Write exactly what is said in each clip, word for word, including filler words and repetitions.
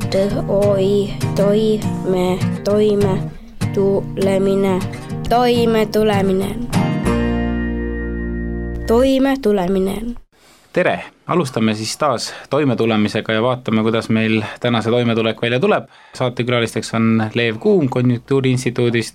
T-O-I, toime, toime, tulemine, toime tulemine, toime tulemine. Tere! Alustame siis taas toimetulemisega ja vaatame, kuidas meil tänase toimetulek välja tuleb. Saatekülalisteks on Leev Kuum Konjunktuuriinstituudist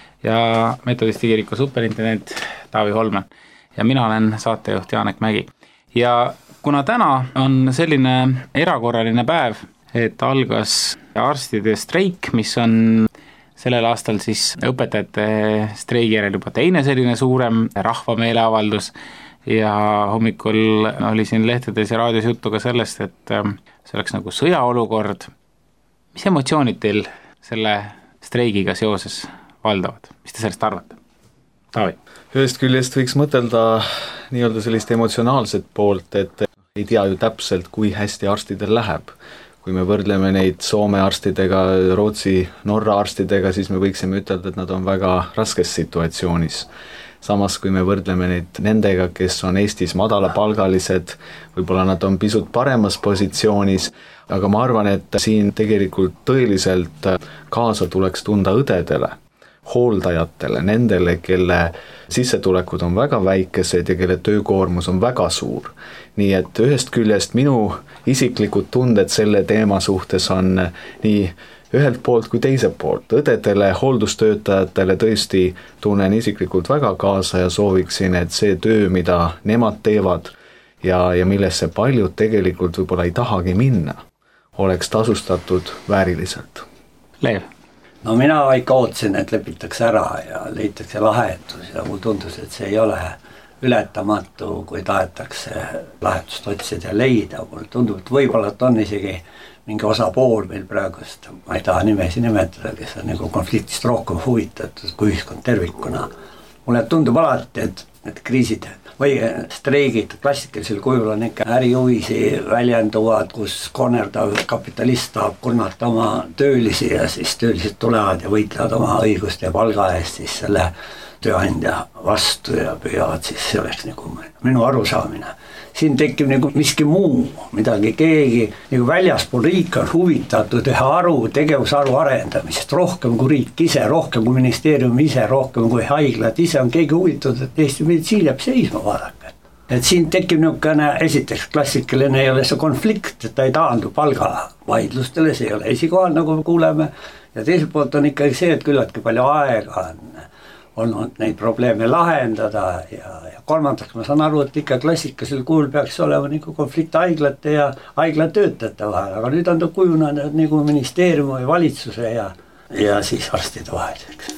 ja metodistikiriku superintendent Taavi Holman. Ja mina olen saatejuht Jaanek Mägi. Ja kuna täna on selline erakorraline päev, et algas arstide streik, mis on sellel aastal siis õpetajate streigi järel juba teine selline suurem rahvameeleavaldus ja hommikul oli siin lehtedes ja raadios juttu ka sellest, et see oleks nagu sõjaolukord. Mis emotsioonid teil selle streigiga seoses valdavad? Mis te sellest arvate? Taavi? Ühest küljest võiks mõtelda nii-öelda sellist emotsionaalset poolt, et ei tea ju täpselt, kui hästi arstidel läheb. Kui me võrdleme neid Soome arstidega, Rootsi, Norra arstidega, siis me võiksime ütelda, et nad on väga raskes situatsioonis. Samas, kui me võrdleme neid nendega, kes on Eestis madalapalgalised, võib-olla nad on pisut paremas positsioonis, aga ma arvan, et siin tegelikult tõeliselt kaasa tuleks tunda õdedele, hooldajatele, nendele, kelle sissetulekud on väga väikesed ja kelle töökoormus on väga suur. Nii et ühest küljest minu isiklikud tunded selle teema suhtes on nii ühelt poolt kui teiselt poolt. Õdedele, hooldustöötajatele tõesti tunnen isiklikult väga kaasa ja sooviksin, et see töö, mida nemad teevad ja, ja millesse paljud tegelikult võib-olla ei tahagi minna, oleks tasustatud vääriliselt. Leev? No mina ikka ootsin, et lepitakse ära ja leitakse lahendus ja mul tundus, et see ei ole ületamatu, kui tahetakse lahendust otsida ja leida. Mul tundub, et võib-olla on isegi mingi osapool meil praegust, ma ei taha nimesi nimetada, kes on nagu konfliktist rohkem huvitatud kui ühiskond tervikuna. Mulle tundub alati, et need kriisid või streigid klassikalisel kujul on ikka ärihuvisi väljenduvad, kus konerdav kapitalist tahab kurnata oma töölisi ja siis töölised tulevad ja võitlevad oma õiguste ja palga eest siis selle tööandja vastu ja püüavad siis, see oleks nagu minu arusaamine. Siin tekib nagu miski muu, midagi keegi nagu väljaspool riik on huvitatud ühe aru, tegevusaru arendamisest, rohkem kui riik ise, rohkem kui ministeerium ise, rohkem kui haiglad ise on keegi huvitatud, et Eesti meditsiin jääb seisma vaadake. Et siin tekib niisugune, esiteks klassikaline ei ole see konflikt, et ta ei taandu palga vaidlustele, see ei ole esikohal, nagu me kuuleme, ja teiselt poolt on ikkagi see, et küllaltki palju aega on olnud neid probleeme lahendada ja, ja kolmandaks ma saan aru, et ikka klassikalisel kujul peaks olema nagu konflikt haiglate ja haiglatöötajate vahel, aga nüüd on ta kujunenud nagu ministeeriumi, valitsuse ja, ja siis arstide vaheliseks.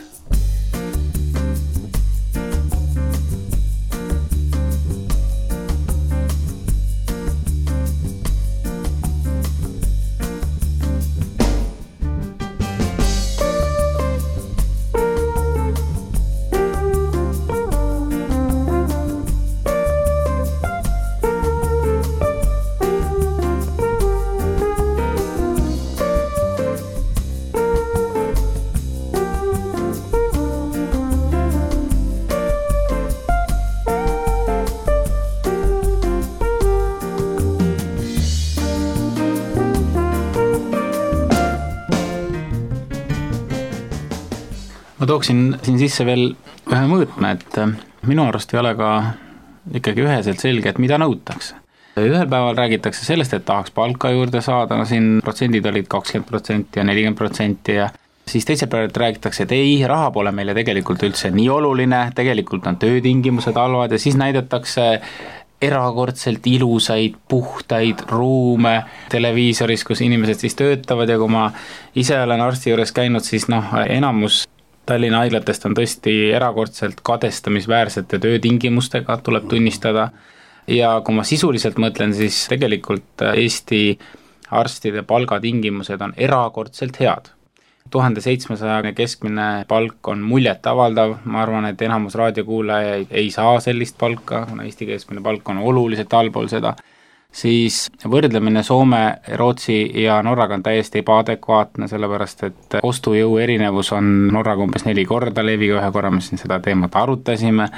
Ma tooksin siin sisse veel ühe mõõtme, et minu arust ei ole ka ikkagi üheselt selge, et mida nõutakse. Ühel päeval räägitakse sellest, et tahaks palka juurde saada, no siin protsendid olid kakskümmend protsenti ja nelikümmend protsenti ja siis teisel päeval räägitakse, et ei, raha pole meile tegelikult üldse nii oluline, tegelikult on töötingimused halvad ja siis näidatakse erakordselt ilusaid, puhtaid ruume televiisoris, kus inimesed siis töötavad ja kui ma ise olen arsti juures käinud, siis noh, enamus Tallinna haiglatest on tõesti erakordselt kadestamisväärsete töötingimustega, tuleb tunnistada. Ja kui ma sisuliselt mõtlen, siis tegelikult Eesti arstide palgatingimused on erakordselt head. tuhande seitsmesaja keskmine palk on muljet avaldav, ma arvan, et enamus raadiokuulajaid ei saa sellist palka, kuna Eesti keskmine palk on oluliselt allpool seda. Siis võrdlemine Soome, Rootsi ja Norraga on täiesti ebaadekvaatne, sellepärast et ostujõu erinevus on Norraga umbes neli korda, Leeviga ühe korra me siin seda teemat arutasime.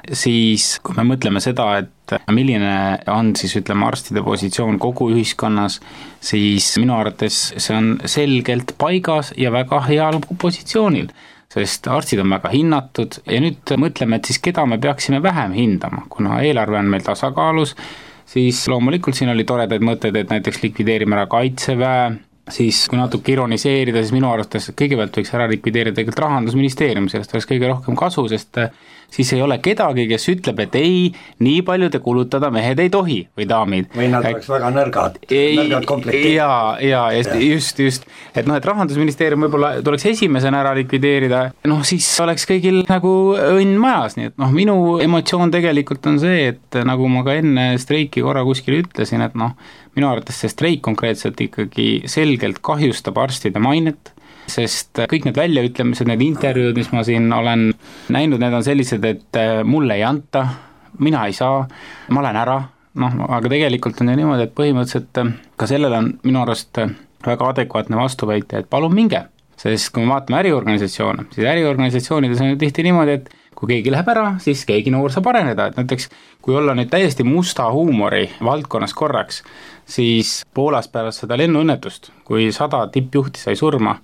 siis kui me mõtleme seda, et milline on siis ütleme arstide positsioon kogu ühiskonnas, siis minu arvates see on selgelt paigas ja väga heal positsioonil, sest arstid on väga hinnatud ja nüüd mõtleme, et siis keda me peaksime vähem hindama, kuna eelarve on meil tasakaalus, siis loomulikult siin oli toredaid mõtteid, et näiteks likvideerime ära kaitseväe, siis kui natuke ironiseerida, siis minu arvates kõigepealt võiks ära likvideerida tegelikult Rahandusministeerium, sellest oleks kõige rohkem kasu, sest siis ei ole kedagi, kes ütleb, et ei, nii palju te kulutada mehed ei tohi või daamid. Või nad oleks väga nõrgad, nõrgad komplekteeritud. Jaa, jaa, ja. just, just, et noh, et Rahandusministeerium võib-olla tuleks esimesena ära likvideerida, noh siis oleks kõigil nagu õnn majas, nii et noh, minu emotsioon tegelikult on see, et nagu ma ka enne streiki korra kuskil ütlesin, et noh, minu arvates see streik konkreetselt ikkagi selgelt kahjustab arstide mainet, sest kõik need väljaütlemised, need intervjuud, mis ma siin olen näinud, need on sellised, et mulle ei anta, mina ei saa, ma olen ära, noh, aga tegelikult on ju niimoodi, et põhimõtteliselt ka sellele on minu arust väga adekvaatne vastuväite, et palun minge, sest kui me vaatame äriorganisatsioone, siis äriorganisatsioonides on ju tihti niimoodi, et kui keegi läheb ära, siis keegi noor saab areneda, et näiteks kui olla nüüd täiesti musta huumori valdkonnas korraks, siis Poolas pärast seda lennuõnnetust, kui sada tippjuhti sai surma,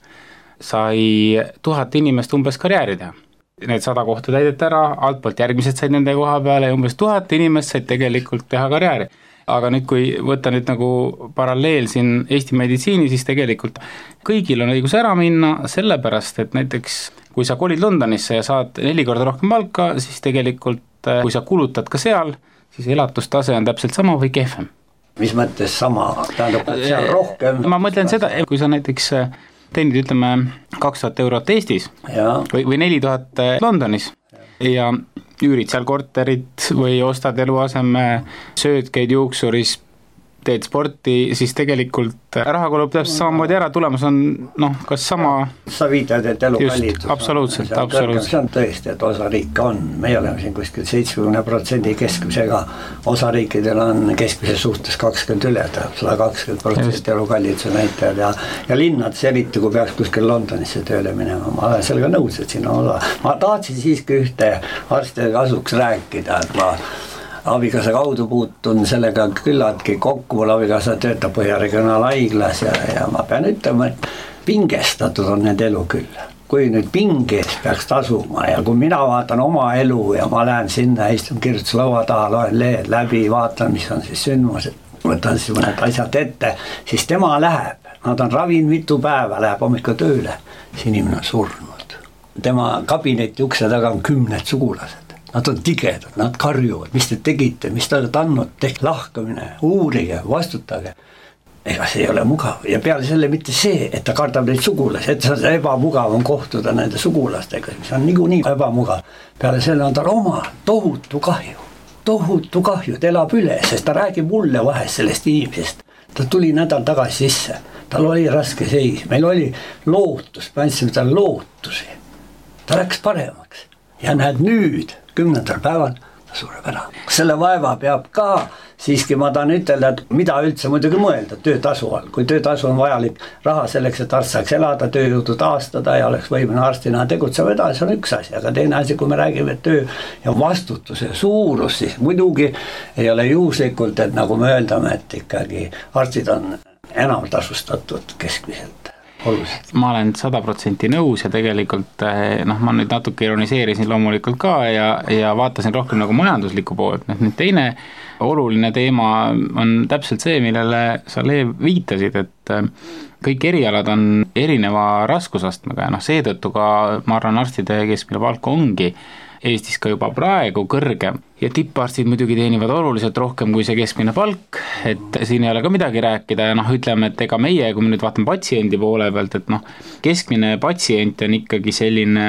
sai tuhat inimest umbes karjääri teha. Need sada kohta täideti ära, altpoolt järgmised said nende koha peale ja umbes tuhat inimest said tegelikult teha karjääri. Aga nüüd, kui võtta nüüd nagu paralleel siin Eesti meditsiini, siis tegelikult kõigil on õigus ära minna, sellepärast, et näiteks kui sa kolid Londonisse ja saad neli korda rohkem palka, siis tegelikult kui sa kulutad ka seal, siis elatustase on täpselt sama või kehvem. Mis mõttes sama? Tähendab, et seal rohkem... Ma mõtlen seda, kui sa näiteks teenid, ütleme, kaks tuhat eurot Eestis ja. või, või neli tuhat Londonis ja, ja üürid seal korterit või ostad eluaseme, sööd, käid juuksuris, teed sporti, siis tegelikult raha kulub täpselt samamoodi ära, tulemus on noh, kas sama... Sa viitad, et elu kallitus. Absoluutselt, absoluutselt. See on tõesti, et osa riike on, meie oleme siin kuskil seitsekümmend protsenti keskmisega, osa riikidel on keskmise suhtes kakskümmend üle, sada kakskümmend protsenti elu kallituse näitajad ja, ja linnades eriti, kui peaks kuskil Londonisse tööle minema, ma olen sellega nõus, et siin on osa. Ma tahtsin siiski ühte arstide kasuks rääkida, et ma abikaasa kaudu puutun sellega küllaltki kokku, mul abikaasa töötab Põhja regionaalhaiglas ja, ja ma pean ütlema, et pingestatud on need elu küll. Kui nüüd pinges peaks tasuma ja kui mina vaatan oma elu ja ma lähen sinna, istun kirjutuslaua taha, loen lehed läbi, vaatan, mis on siis sündmused, võtan siis mõned asjad ette, siis tema läheb, nad on ravinud mitu päeva, läheb hommikul tööle, siis inimene on surnud. Tema kabineti ukse taga on kümned sugulased. Nad on tigedad, nad karjuvad, mis te tegite, mis te olete andnud, tehk lahkamine, uurige, vastutage. Ega see ei ole mugav ja peale selle mitte see, et ta kardab neid sugulasi, et see on ebamugav on kohtuda nende sugulastega, mis on niikuinii ebamugav. Peale selle on tal oma tohutu kahju, tohutu kahju, ta elab üle, sest ta räägib mulle vahest sellest inimesest. Ta tuli nädal tagasi sisse, tal oli raske seis, meil oli lootus, me andsime tal lootusi, ta läks paremaks ja näed nüüd, kümnendal päeval ta sureb ära. Selle vaeva peab ka, siiski ma tahan ütelda, et mida üldse muidugi mõelda töötasu all. Kui töötasu on vajalik raha selleks, et arst saaks elada, tööjõudu taastada ja oleks võimeline arstina tegutsema edasi, on üks asi. Aga teine asi, kui me räägime töö ja vastutuse suurus, siis muidugi ei ole juhuslikult, et nagu me öeldame, et ikkagi arstid on enam tasustatud keskmiselt. Oluliselt. Ma olen sada protsenti nõus ja tegelikult noh, ma nüüd natuke ironiseerisin loomulikult ka ja, ja vaatasin rohkem nagu majanduslikku poolt. Nüüd teine oluline teema on täpselt see, millele sa Leev viitasid, et kõik erialad on erineva raskusastmega ja noh, seetõttu ka ma arvan arstide keskmine palk ongi Eestis ka juba praegu kõrgem ja tipparstid muidugi teenivad oluliselt rohkem kui see keskmine palk, et siin ei ole ka midagi rääkida ja noh, ütleme, et ega meie, kui me nüüd vaatame patsiendi poole pealt, et noh, keskmine patsient on ikkagi selline,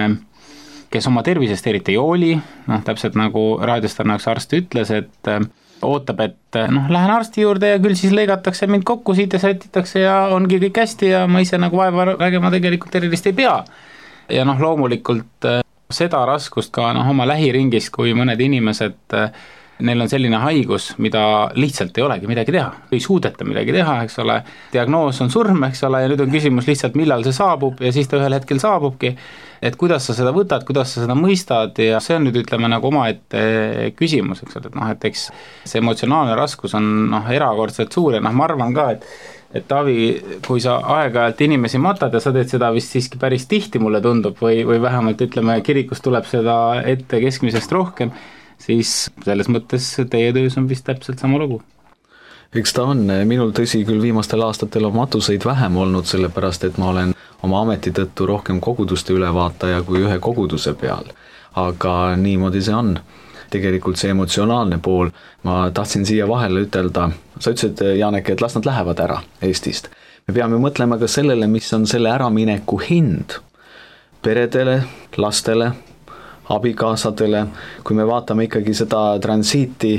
kes oma tervisest eriti ei hooli, noh, täpselt nagu raadiostarnaks arst ütles, et ootab, et noh, lähen arsti juurde ja küll siis lõigatakse mind kokku siit ja sätitakse ja ongi kõik hästi ja ma ise nagu vaeva räägema tegelikult erilist ei pea. Ja noh, loomulikult seda raskust ka noh, oma lähiringis, kui mõned inimesed neil on selline haigus, mida lihtsalt ei olegi midagi teha, ei suudeta midagi teha, eks ole, diagnoos on surm, eks ole, ja nüüd on küsimus lihtsalt, millal see saabub ja siis ta ühel hetkel saabubki, et kuidas sa seda võtad, kuidas sa seda mõistad ja see on nüüd ütleme nagu omaette küsimus, eks ole, et noh, et eks see emotsionaalne raskus on noh, erakordselt suur ja noh, ma arvan ka, et et Taavi, kui sa aeg-ajalt inimesi matad ja sa teed seda vist siiski päris tihti, mulle tundub, või, või vähemalt ütleme, kirikus tuleb seda ette keskmisest rohkem, siis selles mõttes teie töös on vist täpselt sama lugu. Eks ta on, minul tõsi küll viimastel aastatel on matuseid vähem olnud, sellepärast et ma olen oma ameti tõttu rohkem koguduste ülevaataja kui ühe koguduse peal, aga niimoodi see on. Tegelikult see emotsionaalne pool, ma tahtsin siia vahele ütelda, sa ütlesid, Janeke, et las nad lähevad ära Eestist. Me peame mõtlema ka sellele, mis on selle äramineku hind peredele, lastele, abikaasadele, kui me vaatame ikkagi seda transiiti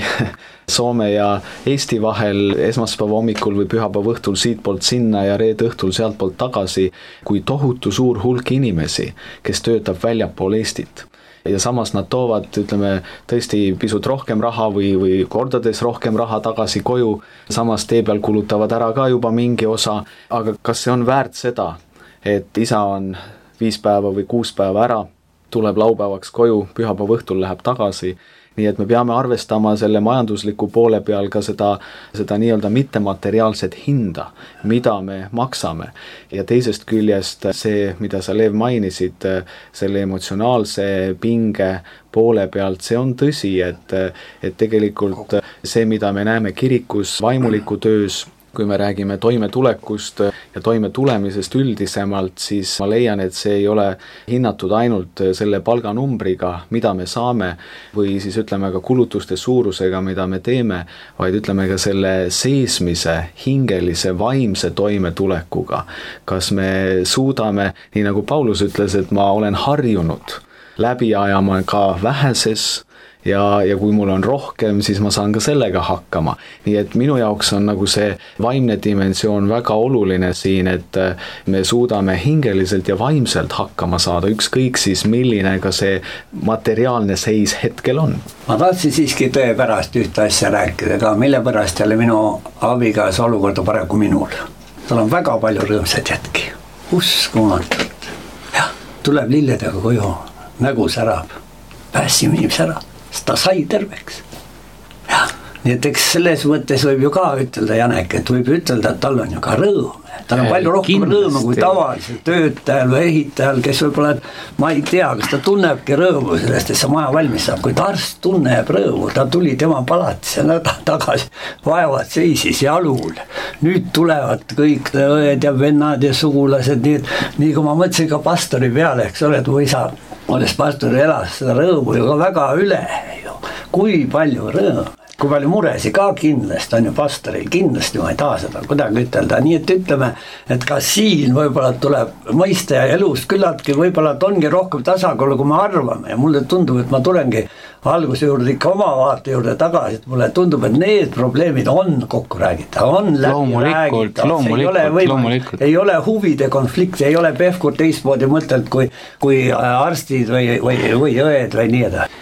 Soome ja Eesti vahel esmaspäeva hommikul või pühapäeva õhtul siitpoolt sinna ja reede õhtul sealtpoolt tagasi, kui tohutu suur hulk inimesi, kes töötab väljapool Eestit. Ja samas nad toovad, ütleme, tõesti pisut rohkem raha või, või kordades rohkem raha tagasi koju, samas tee peal kulutavad ära ka juba mingi osa, aga kas see on väärt seda, et isa on viis päeva või kuus päeva ära, tuleb laupäevaks koju, pühapäeva õhtul läheb tagasi, nii et me peame arvestama selle majandusliku poole peal ka seda, seda nii-öelda mittemateriaalset hinda, mida me maksame. Ja teisest küljest see, mida sa, Lev, mainisid, selle emotsionaalse pinge poole pealt, see on tõsi, et, et tegelikult see, mida me näeme kirikus vaimuliku töös, kui me räägime toimetulekust ja toimetulemisest üldisemalt, siis ma leian, et see ei ole hinnatud ainult selle palganumbriga, mida me saame, või siis ütleme ka kulutuste suurusega, mida me teeme, vaid ütleme ka selle seesmise, hingelise, vaimse toimetulekuga. Kas me suudame, nii nagu Paulus ütles, et ma olen harjunud läbi ajama ka väheses, Ja, ja kui mul on rohkem, siis ma saan ka sellega hakkama. Nii et minu jaoks on nagu see vaimne dimensioon väga oluline siin, et me suudame hingeliselt ja vaimselt hakkama saada, ükskõik siis milline ka see materiaalne seis hetkel on. Ma tahtsin siiski tõe pärast ühte asja rääkida ka, mille pärast jälle minu abigaas olukorda parem kui minul. Tal on väga palju rõõmsad jätki, uskumatult. Jah, tuleb lilledega koju, nägu särab, pääsime inimese ära. Ta sai terveks. Ja, nii et eks selles mõttes võib ju ka ütelda, Janek, et võib ütelda, et tal on ju ka rõõm. Tal on palju rohkem rõõmu kui tavaliselt töötajal või ehitajal, kes võib-olla, ma ei tea, kas ta tunnebki rõõmu sellest, et see maja valmis saab, kui ta arst tunneb rõõmu, ta tuli tema palatisse nädal tagasi, vaevad seisis jalul, nüüd tulevad kõik õed ja vennad ja sugulased, nii, et nii kui ma mõtlesin ka pastori peale, eks ole, et mu isa, olles pastori elas seda rõõmu ju ka väga üle ju, kui palju rõõmu. Kui palju muresi ka kindlasti on ju pastoril, kindlasti ma ei taha seda kuidagi ütelda, nii et ütleme, et ka siin võib-olla tuleb mõista ja elust küllaltki võib-olla ongi rohkem tasakaalu, kui me arvame ja mulle tundub, et ma tulengi alguse juurde ikka oma vaate juurde tagasi, et mulle tundub, et need probleemid on kokku räägita, on läbi räägita, ei ole võimalik, ei ole huvide konflikti, ei ole Pevkur teistmoodi mõtelt kui, kui arstid või, või, või õed või nii edasi.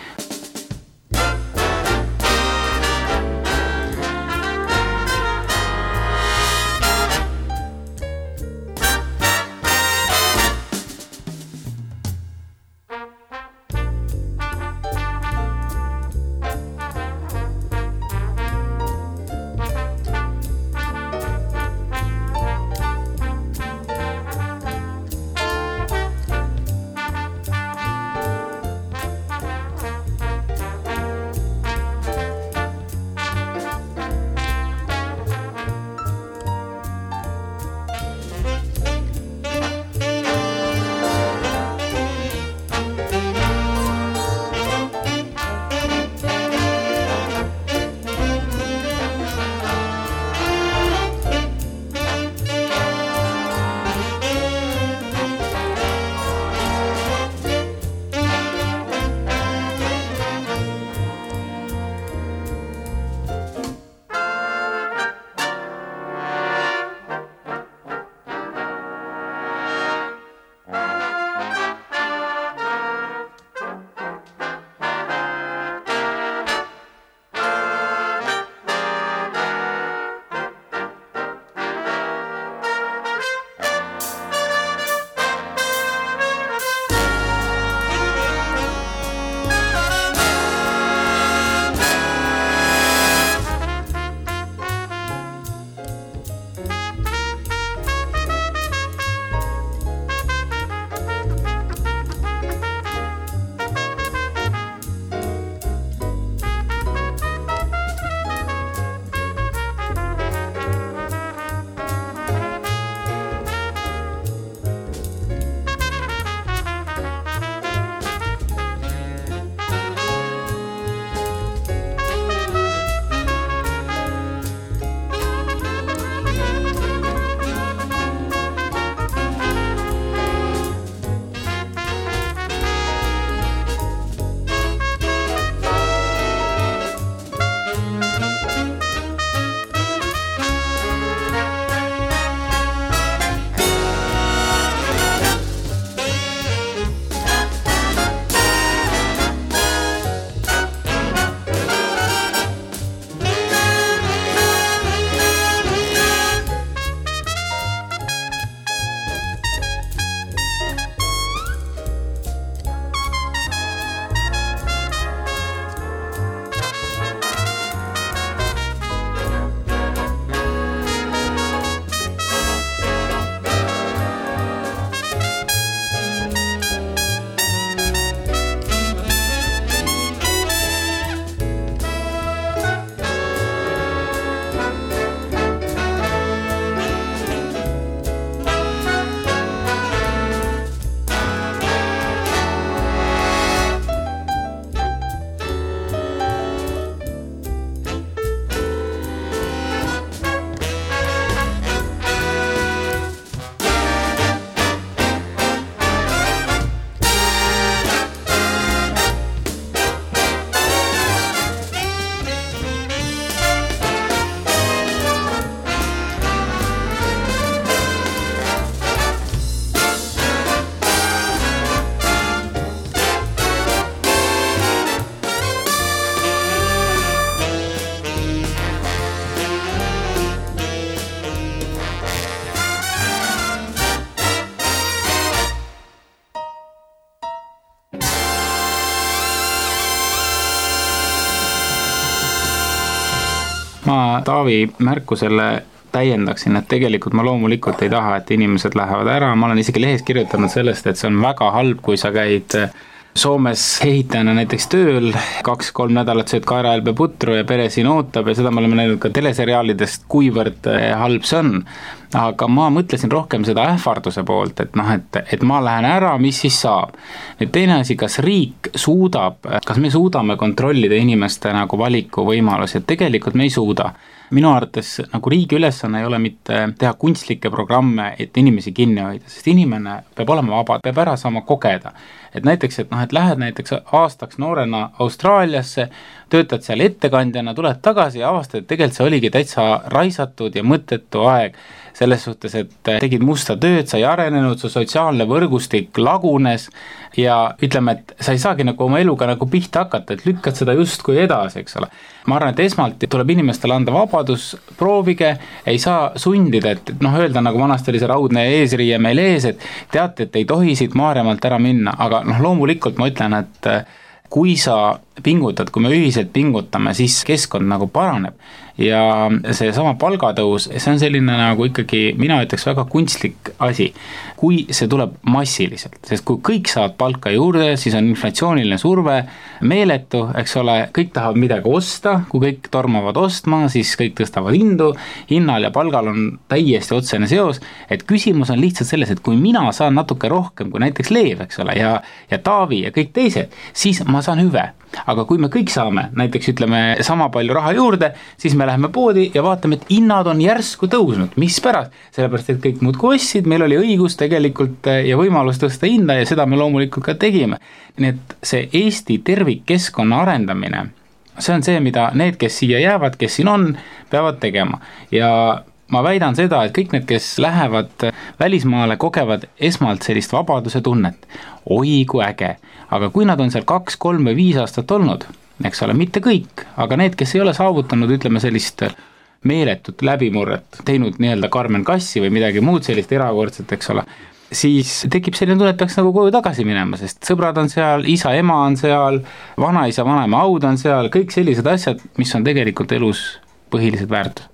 ma Taavi märkusele täiendaksin, et tegelikult ma loomulikult ei taha, et inimesed lähevad ära, ma olen isegi lehes kirjutanud sellest, et see on väga halb, kui sa käid Soomes ehitajana näiteks tööl, kaks-kolm nädalat sööd kaeraälbe putru ja pere siin ootab ja seda me oleme näinud ka teleseriaalidest, kuivõrd halb see on. Aga ma mõtlesin rohkem seda ähvarduse poolt, et noh, et, et ma lähen ära, mis siis saab. Nüüd teine asi, kas riik suudab, kas me suudame kontrollida inimeste nagu valiku võimalusi, et tegelikult me ei suuda. Minu arvates nagu riigi ülesanne ei ole mitte teha kunstlikke programme, et inimesi kinni hoida, sest inimene peab olema vaba, peab ära saama kogeda. Et näiteks, et noh, et lähed näiteks aastaks noorena Austraaliasse, töötad seal ettekandjana, tuled tagasi ja avastad, et tegelikult see oligi täitsa raisatud ja mõttetu aeg selles suhtes, et tegid musta tööd, sa ei arenenud, su sotsiaalne võrgustik lagunes ja ütleme, et sa ei saagi nagu oma eluga nagu pihta hakata, et lükkad seda justkui edasi, eks ole. Ma arvan, et esmalt tuleb inimestele anda vabadus, proovige, ei saa sundida, et noh, öelda nagu vanasti oli see raudne eesriie meil ees, et teate, et ei tohi siit Maarjamaalt ära minna, aga noh, loomulikult ma ütlen, et kui sa pingutad, kui me ühiselt pingutame, siis keskkond nagu paraneb ja see sama palgatõus, see on selline nagu ikkagi, mina ütleks väga kunstlik asi, kui see tuleb massiliselt, sest kui kõik saavad palka juurde, siis on inflatsiooniline surve meeletu, eks ole, kõik tahavad midagi osta, kui kõik tormavad ostma, siis kõik tõstavad hindu, hinnal ja palgal on täiesti otsene seos, et küsimus on lihtsalt selles, et kui mina saan natuke rohkem kui näiteks Leev, eks ole, ja, ja Taavi ja kõik teised, siis ma saan hüve. Aga kui me kõik saame, näiteks ütleme sama palju raha juurde, siis me läheme poodi ja vaatame, et hinnad on järsku tõusnud. Mis pärast? Sellepärast, et kõik muudkui ostsid, meil oli õigus tegelikult ja võimalus tõsta hinda ja seda me loomulikult ka tegime. Nii et see Eesti tervikkeskkonna arendamine, see on see, mida need, kes siia jäävad, kes siin on, peavad tegema. Ja ma väidan seda, et kõik need, kes lähevad välismaale, kogevad esmalt sellist vabaduse tunnet. Oi, kui äge. Aga kui nad on seal kaks, kolm või viis aastat olnud, eks ole, mitte kõik, aga need, kes ei ole saavutanud, ütleme sellist meeletut läbimurret, teinud nii-öelda Karmen Kassi või midagi muud sellist erakordset, eks ole, siis tekib selline tunne, et peaks nagu koju tagasi minema, sest sõbrad on seal, isa, ema on seal, vanaisa, vanaema aud on seal, kõik sellised asjad, mis on tegelikult elus põhilised väärtused.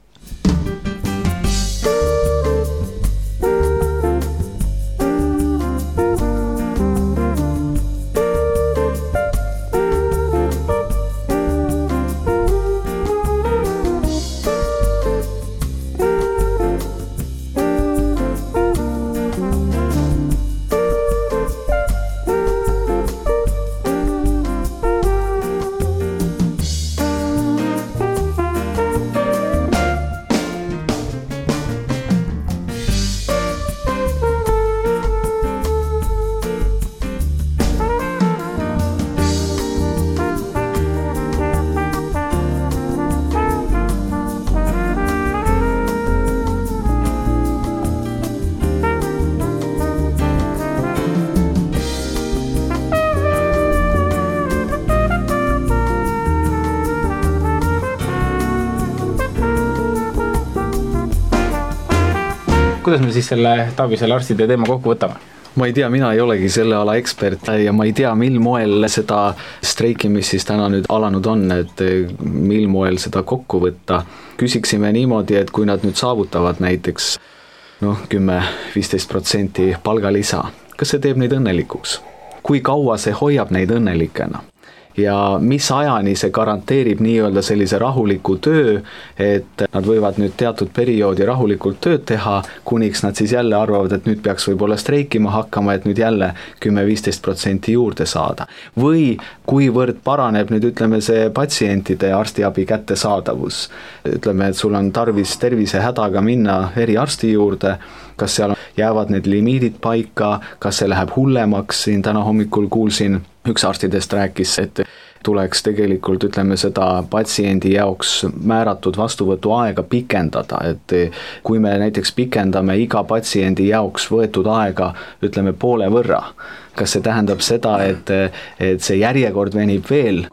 Kuidas me siis selle Taavi selle arstide teema kokku võtame? Ma ei tea, mina ei olegi selle ala ekspert ja ma ei tea, mil moel seda streiki, mis siis täna nüüd alanud on, et mil moel seda kokku võtta. Küsiksime niimoodi, et kui nad nüüd saavutavad näiteks noh, kümme viisteist protsenti palgalisa, kas see teeb neid õnnelikuks? Kui kaua see hoiab neid õnnelikena? Ja mis ajani see garanteerib nii-öelda sellise rahuliku töö, et nad võivad nüüd teatud perioodi rahulikult tööd teha, kuniks nad siis jälle arvavad, et nüüd peaks võib-olla streikima hakkama, et nüüd jälle kümme viisteist protsenti juurde saada. Või kuivõrd paraneb nüüd ütleme see patsientide ja arstiabi kättesaadavus. Ütleme, et sul on tarvis tervise hädaga minna eriarsti juurde, kas seal jäävad need limiidid paika, kas see läheb hullemaks, siin täna hommikul kuulsin, üks arstidest rääkis, et tuleks tegelikult ütleme seda patsiendi jaoks määratud vastuvõtu aega pikendada, et kui me näiteks pikendame iga patsiendi jaoks võetud aega ütleme poole võrra, kas see tähendab seda, et, et see järjekord venib veel?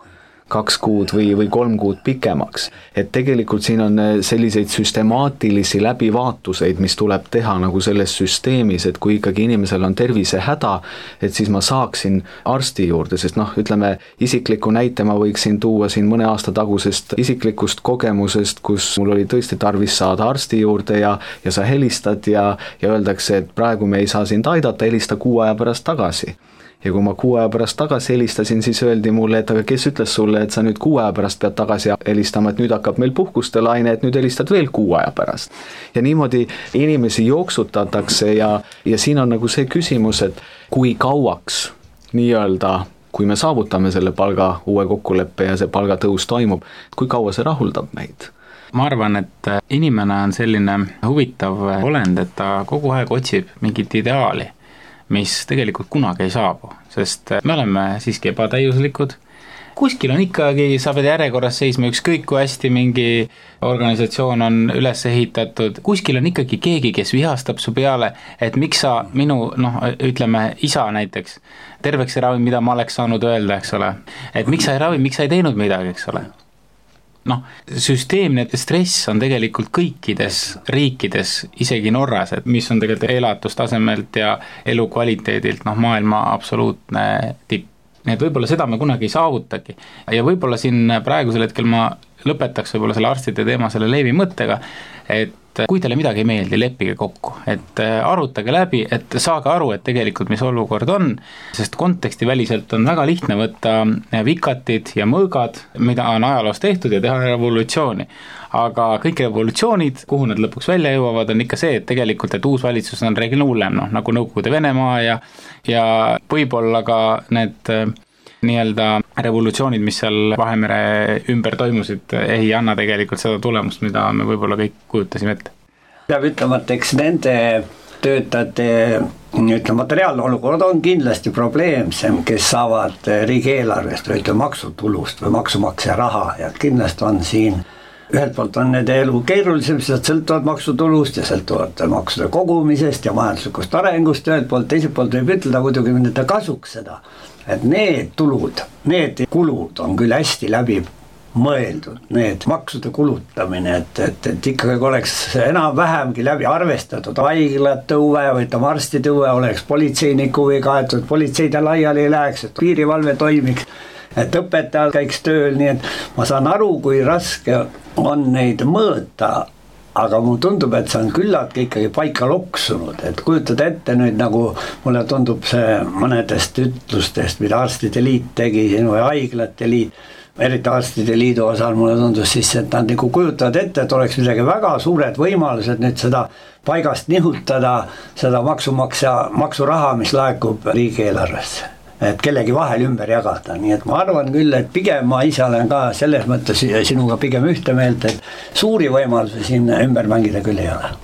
kaks kuud või, või kolm kuud pikemaks. Et tegelikult siin on selliseid süstemaatilisi läbivaatuseid, mis tuleb teha nagu selles süsteemis, et kui ikkagi inimesel on tervisehäda, et siis ma saaksin arsti juurde, sest noh, ütleme isikliku näite ma võiksin tuua siin mõne aasta tagusest isiklikust kogemusest, kus mul oli tõesti tarvis saada arsti juurde ja, ja sa helistad ja, ja öeldakse, et praegu me ei saa sind aidata, helista kuu aja pärast tagasi. Ja kui ma kuu aja pärast tagasi helistasin, siis öeldi mulle, et aga kes ütles sulle, et sa nüüd kuu aja pärast pead tagasi helistama, et nüüd hakkab meil puhkuste laine, et nüüd helistad veel kuu aja pärast. Ja niimoodi inimesi jooksutatakse ja, ja siin on nagu see küsimus, et kui kauaks nii-öelda, kui me saavutame selle palga uue kokkuleppe ja see palgatõus toimub, kui kaua see rahuldab meid? Ma arvan, et inimene on selline huvitav olend, et ta kogu aeg otsib mingit ideaali, mis tegelikult kunagi ei saabu, sest me oleme siiski ebatäiuslikud. Kuskil on ikkagi, sa pead järjekorras seisma, ükskõik kui hästi mingi organisatsioon on üles ehitatud, kuskil on ikkagi keegi, kes vihastab su peale, et miks sa minu, noh, ütleme isa näiteks, terveks ei ravi, mida ma oleks saanud öelda, eks ole, et miks sa ei ravi, miks sa ei teinud midagi, eks ole. Noh, süsteemne stress on tegelikult kõikides riikides, isegi Norras, et mis on tegelikult elatustasemelt ja elukvaliteedilt noh, maailma absoluutne tipp. Nii et võib-olla seda me kunagi ei saavutagi. Ja võib-olla siin praegusel hetkel ma lõpetaks võib-olla selle arstide teema selle Leevi mõttega, et kui teile midagi ei meeldi, leppige kokku, et arutage läbi, et saage aru, et tegelikult mis olukord on, sest konteksti väliselt on väga lihtne võtta vikatid ja mõõgad, mida on ajaloos tehtud ja teha revolutsiooni. Aga kõik revolutsioonid, kuhu nad lõpuks välja jõuavad, on ikka see, et tegelikult, et uus valitsus on reeglina hullem, noh, nagu Nõukogude Venemaa ja, ja võib-olla ka need nii-öelda revolutsioonid, mis seal Vahemere ümber toimusid, ei anna tegelikult seda tulemust, mida me võib-olla kõik kujutasime ette. Peab ütlema, et eks nende töötajate ütleme, materiaalne olukord on kindlasti probleemsem, kes saavad riigieelarvest või ütleme maksutulust või maksumaksja raha ja kindlasti on siin ühelt poolt on nende elu keerulisem, sest nad sõltuvad maksutulust ja sõltuvad maksude kogumisest ja majanduslikust arengust ühelt poolt, teiselt poolt võib ütelda muidugi nende kasuks seda, et need tulud, need kulud on küll hästi läbi mõeldud, need maksude kulutamine, et, et, et ikkagi oleks enam-vähemgi läbi arvestatud haiglate huve või ütleme arstide huve, oleks politseiniku või kaetud, politseide laiali ei läheks, et piirivalve toimiks, et õpetajad käiks tööl, nii et ma saan aru, kui raske on neid mõõta, aga mulle tundub, et see on küllaltki ikkagi paika loksunud, et kujutad ette nüüd nagu mulle tundub see mõnedest ütlustest, mida arstide liit tegi või haiglate liit, eriti arstide liidu osal mulle tundus siis, et nad nagu kujutavad ette, et oleks midagi väga suured võimalused nüüd seda paigast nihutada, seda maksumaksja maksuraha, mis laekub riigieelarvesse, et kellegi vahel ümber jagada, nii et ma arvan küll, et pigem ma ise olen ka selles mõttes sinuga pigem ühte meelt, et suuri võimalusi siin ümber mängida küll ei ole.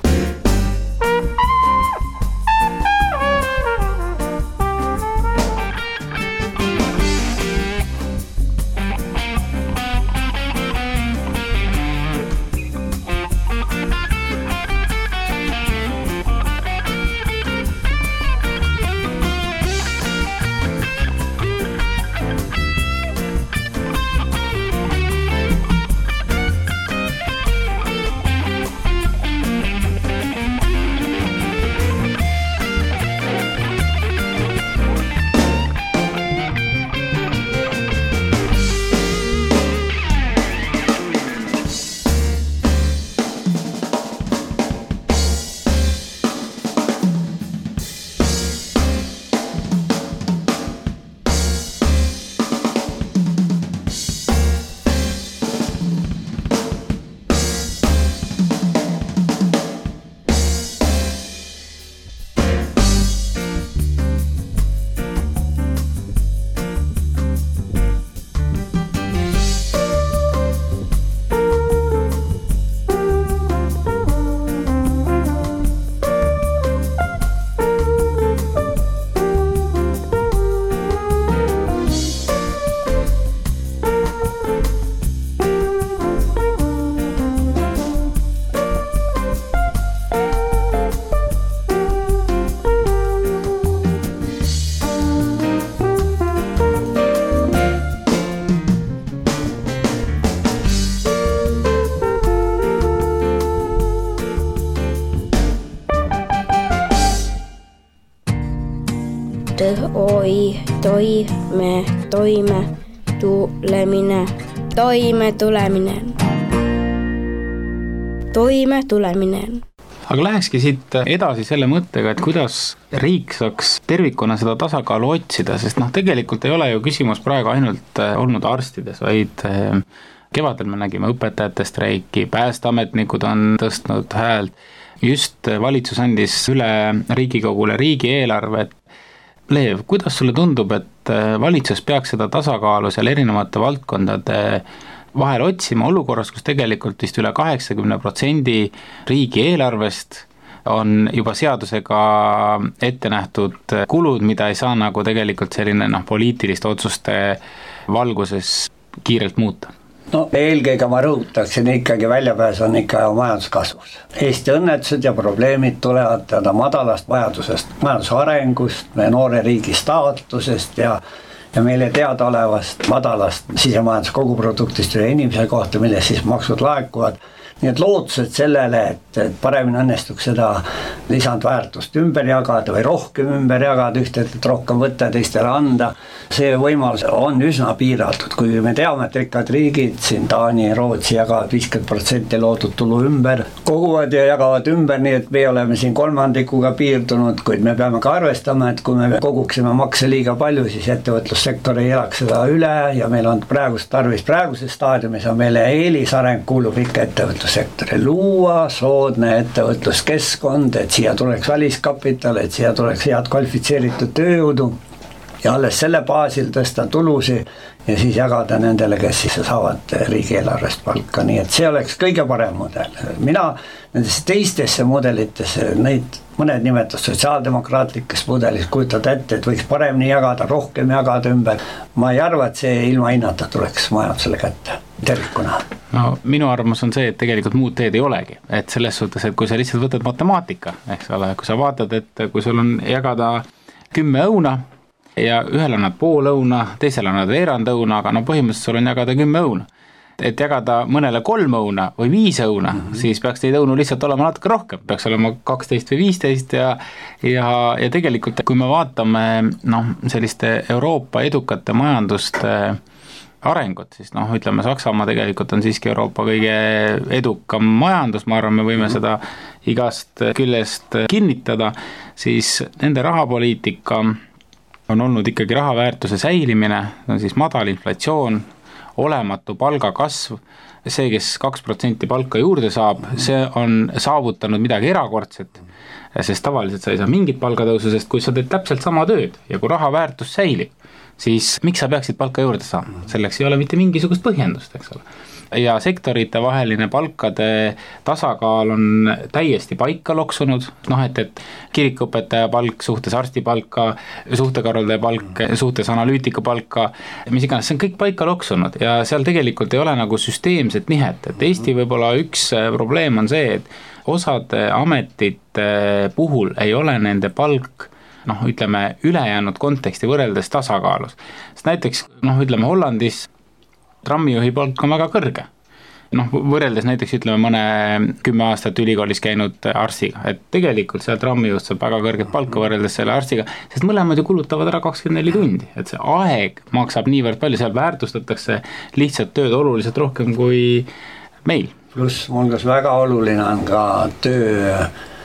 T, O, I, toime, toime, tulemine, toime tulemine, toime tulemine. Aga lähekski siit edasi selle mõttega, et kuidas riik saaks tervikuna seda tasakaalu otsida, sest noh, tegelikult ei ole ju küsimus praegu ainult olnud arstides, vaid kevadel me nägime õpetajate streiki, päästeametnikud on tõstnud häält, just valitsus andis üle Riigikogule riigieelarve. Leev, kuidas sulle tundub, et valitsus peaks seda tasakaalu seal erinevate valdkondade vahel otsima olukorras, kus tegelikult vist üle kaheksakümne protsendi riigieelarvest on juba seadusega ette nähtud kulud, mida ei saa nagu tegelikult selline noh, poliitiliste otsuste valguses kiirelt muuta. No eelkõige ma rõhutaksin ikkagi väljapääs on ikka majanduskasvus. Eesti õnnetused ja probleemid tulevad täna madalast vajadusest, majanduse arengust, meie noore riigi staatusest ja ja meile teadaolevast madalast sisemajandus koguproduktist üle inimese kohta, mille siis maksud laekuvad. Nii et lootused sellele, et, et paremini õnnestuks seda lisandväärtust ümber jagada või rohkem ümber jagada, ühtelt rohkem võtta ja teistele anda, see võimalus on üsna piiratud. Kui me teame, et rikkad riigid, siin Taani, Rootsi jagavad viiskümmend protsenti loodud tulu ümber, koguvad ja jagavad ümber, nii et me oleme siin kolmandikuga piirdunud, kuid me peame ka arvestama, et kui me koguksime makse liiga palju, siis ettevõtlussektor ei elaks seda üle ja meil on praegust tarvis, praeguses staadiumis on meile eelisareng kuulub ikka ettevõtlus sektori luua, soodne ettevõtluskeskkond, et siia tuleks väliskapital, et siia tuleks head kvalifitseeritud tööjõudu ja alles selle baasil tõsta tulusi ja siis jagada nendele, kes siis saavad riigieelarvest palka, nii et see oleks kõige parem mudel. Mina nendesse teistesse mudelitesse, neid mõned nimetas sotsiaaldemokraatlikes mudelis kujutada ette, et võiks paremini jagada, rohkem jagada ümber. Ma ei arva, et see ilma hinnata tuleks majandusele kätte tervikuna. No minu arvamus on see, et tegelikult muud teed ei olegi, et selles suhtes, et kui sa lihtsalt võtad matemaatika, eks ole, kui sa vaatad, et kui sul on jagada kümme õuna ja ühel annad pool õuna, teisel annad veerand õuna, aga no põhimõtteliselt sul on jagada kümme õuna. Et jagada mõnele kolm õuna või viis õuna, mm -hmm. siis peaks teid õunu lihtsalt olema natuke rohkem, peaks olema kaksteist või viisteist ja, ja, ja tegelikult kui me vaatame noh, selliste Euroopa edukate majanduste arengut, siis noh, ütleme Saksamaa tegelikult on siiski Euroopa kõige edukam majandus, ma arvan, me võime seda igast küljest kinnitada, siis nende rahapoliitika on olnud ikkagi rahaväärtuse säilimine, on siis madal inflatsioon, olematu palgakasv, see, kes kaks protsenti palka juurde saab, see on saavutanud midagi erakordset, sest tavaliselt sa ei saa mingit palgatõusu, sest kui sa teed täpselt sama tööd ja kui rahaväärtus säilib, siis miks sa peaksid palka juurde saama? Selleks ei ole mitte mingisugust põhjendust, eks ole. Ja sektorite vaheline palkade tasakaal on täiesti paika loksunud, noh et, et kirikuõpetaja palk suhtes arstipalka, suhtekorraldaja palk, suhtes analüütika palka, mis iganes, see on kõik paika loksunud ja seal tegelikult ei ole nagu süsteemset nihet, et Eesti võib-olla üks probleem on see, et osade ametite puhul ei ole nende palk noh, ütleme, ülejäänud konteksti võrreldes tasakaalus. Sest näiteks, noh, ütleme, Hollandis trammijuhi palk on väga kõrge. Noh, võrreldes näiteks, ütleme, mõne kümme aastat ülikoolis käinud arstiga, et tegelikult seal trammijuht saab väga kõrget palka võrreldes selle arstiga, sest mõlemad ju kulutavad ära kakskümmend neli tundi, et see aeg maksab niivõrd palju, seal väärtustatakse lihtsalt tööd oluliselt rohkem kui meil. Pluss mulgas väga oluline on ka töö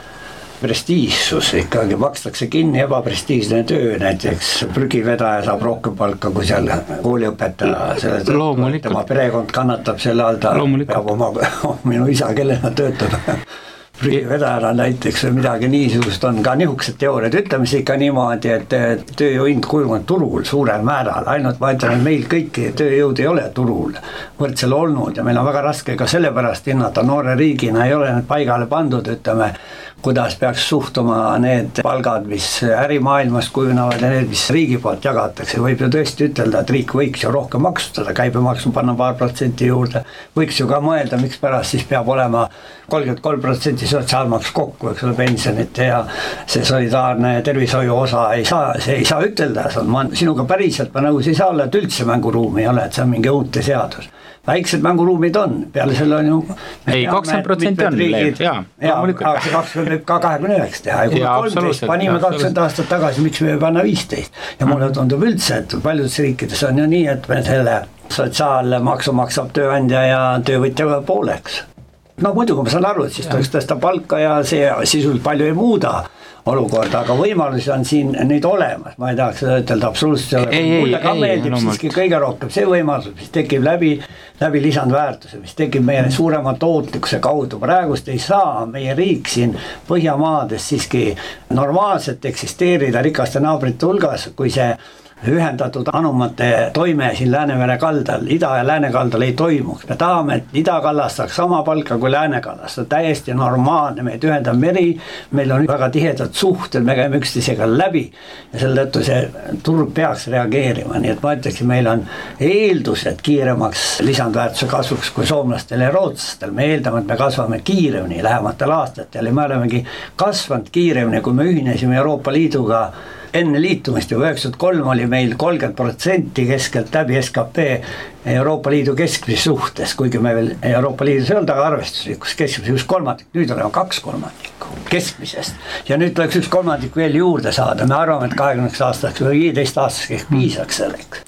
prestiižsus, ikkagi makstakse kinni ebaprestiižne töö, näiteks prügivedaja saab rohkem palka kui seal kooliõpetaja, selle tõttu, et tema perekond kannatab selle all, ta peab oma, minu isa, kellena töötab prügivedajana näiteks või midagi niisugust on ka niisugused teooriad, ütleme see ikka niimoodi, et tööjõuhind kujuneb turul suurel määral, ainult ma ütlen, et meil kõiki tööjõud ei ole turul võrdsel olnud ja meil on väga raske ka sellepärast hinnata, noore riigina ei ole need paigale pandud, ütleme, kuidas peaks suhtuma need palgad, mis ärimaailmas kujunevad ja need, mis riigi poolt jagatakse. Võib ju tõesti ütelda, et riik võiks ju rohkem maksustada, käibemaksu panna paar protsenti juurde, võiks ju ka mõelda, miks pärast siis peab olema kolmkümmend kolm protsenti sotsiaalmaks kokku, eks ole, pensionit ja see solidaarne tervishoiu osa ei saa, see ei saa ütelda, ma sinuga päriselt ma nõus ei saa olla, et üldse mänguruumi ei ole, et see on mingi uute seadus. Väiksed mänguruumid on, peale selle on ju ei, kakskümmend protsenti on leib, jaa. jaa, kakskümmend võib ka kahekümne üheksa teha ja kui me kolmteist panime kakskümmend aastat tagasi, miks me ei panna viisteist ja mulle tundub üldse, et paljudes riikides on ju nii, et me selle sotsiaalmaksu maksab tööandja ja töövõtja pooleks. No muidu, kui ma saan aru, et siis tuleks tõsta palka ja see sisuliselt palju ei muuda olukorda, aga võimalusi on siin nüüd olemas, ma ei tahaks seda ütelda absoluutselt, mulle ka ei, meeldib ei, siiski kõige rohkem see võimalus, mis tekib läbi, läbi lisandväärtuse, mis tekib meie suurema tootlikkuse kaudu, praegust ei saa meie riik siin Põhjamaades siiski normaalselt eksisteerida rikaste naabrite hulgas, kui see ühendatud anumate toime siin Läänemere kaldal, ida- ja läänekaldal ei toimuks. Me tahame, et idakallas saaks sama palka kui läänekallas. See on täiesti normaalne, meid ühendab meri, meil on väga tihedad suhted, me käime üksteisega läbi ja selle tõttu see turg peaks reageerima. Nii et ma ütleksin, meil on eeldused kiiremaks lisandväärtuse kasvuks kui soomlastel ja rootslastel. Me eeldame, et me kasvame kiiremini lähematel aastatel ja me olemegi kasvanud kiiremini, kui me ühinesime Euroopa Liiduga enne liitumist juba üheksakümmend kolm oli meil kolmkümmend protsenti keskelt läbi S K P Euroopa Liidu keskmise suhtes, kuigi me veel Euroopa Liidus ei olnud, aga arvestuslikus keskmise üks kolmandik, nüüd oleme kaks kolmandikku keskmisest ja nüüd tuleks üks kolmandik veel juurde saada, me arvame, et kahekümneks aastaks või viieteist aastaks ehk piisaks selleks.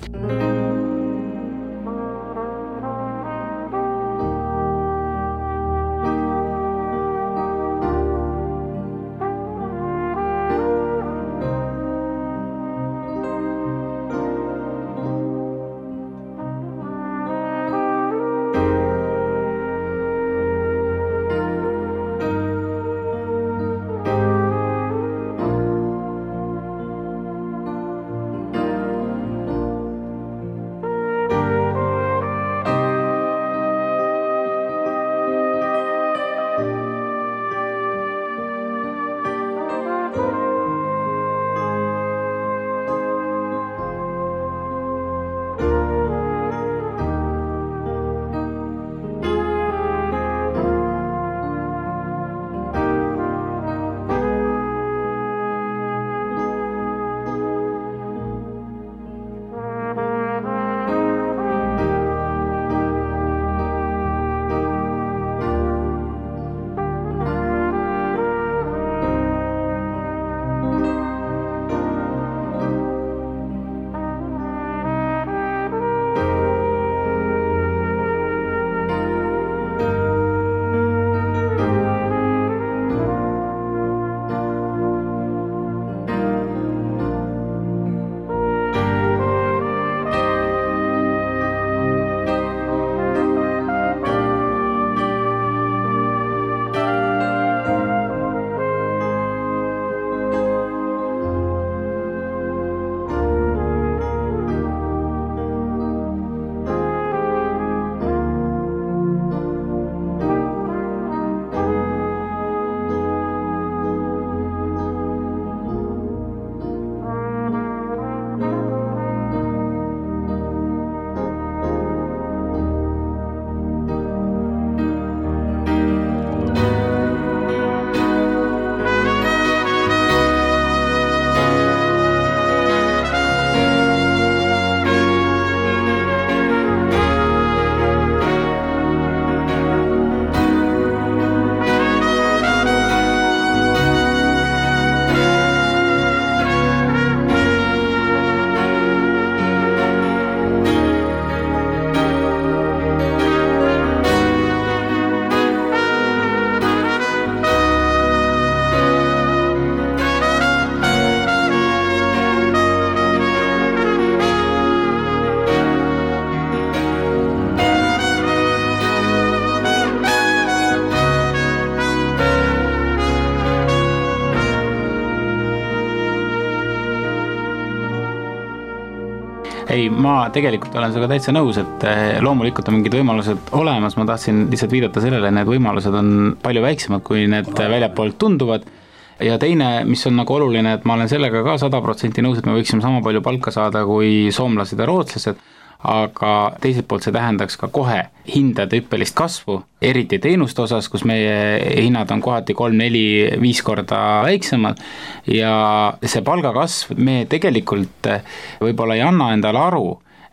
Ei, ma tegelikult olen sinuga täitsa nõus, et loomulikult on mingid võimalused olemas, ma tahtsin lihtsalt viidata sellele, need võimalused on palju väiksemad, kui need väljapoolt tunduvad ja teine, mis on nagu oluline, et ma olen sellega ka sada protsenti nõus, et me võiksime sama palju palka saada kui soomlased ja rootslased, aga teiselt poolt see tähendaks ka kohe hindade hüppelist kasvu, eriti teenuste osas, kus meie hinnad on kohati kolm, neli, viis korda väiksemad ja see palgakasv, me tegelikult võib-olla ei anna endale aru,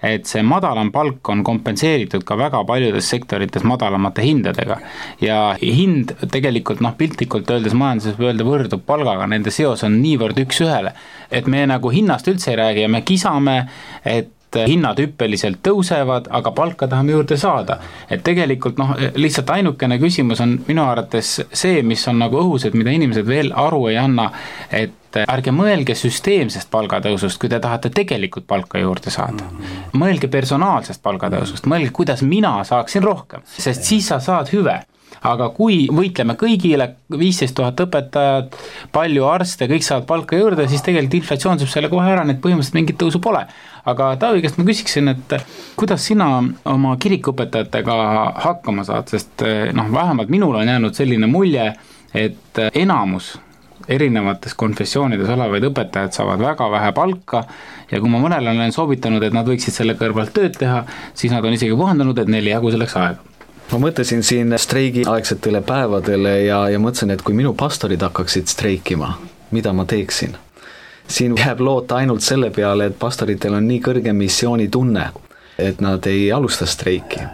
et see madalam palk on kompenseeritud ka väga paljudes sektorites madalamate hindadega ja hind tegelikult noh, piltlikult öeldes majanduses võib öelda võrdub palgaga, nende seos on niivõrd üks ühele, et me nagu hinnast üldse ei räägi ja me kisame, et hinnad hüppeliselt tõusevad, aga palka tahame juurde saada. Et tegelikult noh, lihtsalt ainukene küsimus on minu arvates see, mis on nagu õhus, et mida inimesed veel aru ei anna, et ärge mõelge süsteemsest palgatõusust, kui te tahate tegelikult palka juurde saada. Mõelge personaalsest palgatõusust, mõelge, kuidas mina saaksin rohkem, sest siis sa saad hüve. Aga kui võitleme kõigile viisteist tuhat õpetajat, palju arste, kõik saavad palka juurde, siis tegelikult inflatsioon saab selle kohe ära, need põhimõtteliselt mingit tõusu pole. Aga Taavi, käest ma küsiksin, et kuidas sina oma kirikuõpetajatega hakkama saad, sest noh, vähemalt minul on jäänud selline mulje, et enamus erinevates konfessioonides olevaid õpetajad saavad väga vähe palka ja kui ma mõnele olen soovitanud, et nad võiksid selle kõrvalt tööd teha, siis nad on isegi puhandunud, et neil ei jagu selleks aega. Ma mõtlesin siin streigi aegsetele päevadele ja, ja mõtlesin, et kui minu pastorid hakkaksid streikima, mida ma teeksin? Siin jääb loota ainult selle peale, et pastoritel on nii kõrge missioonitunne, et nad ei alusta streiki.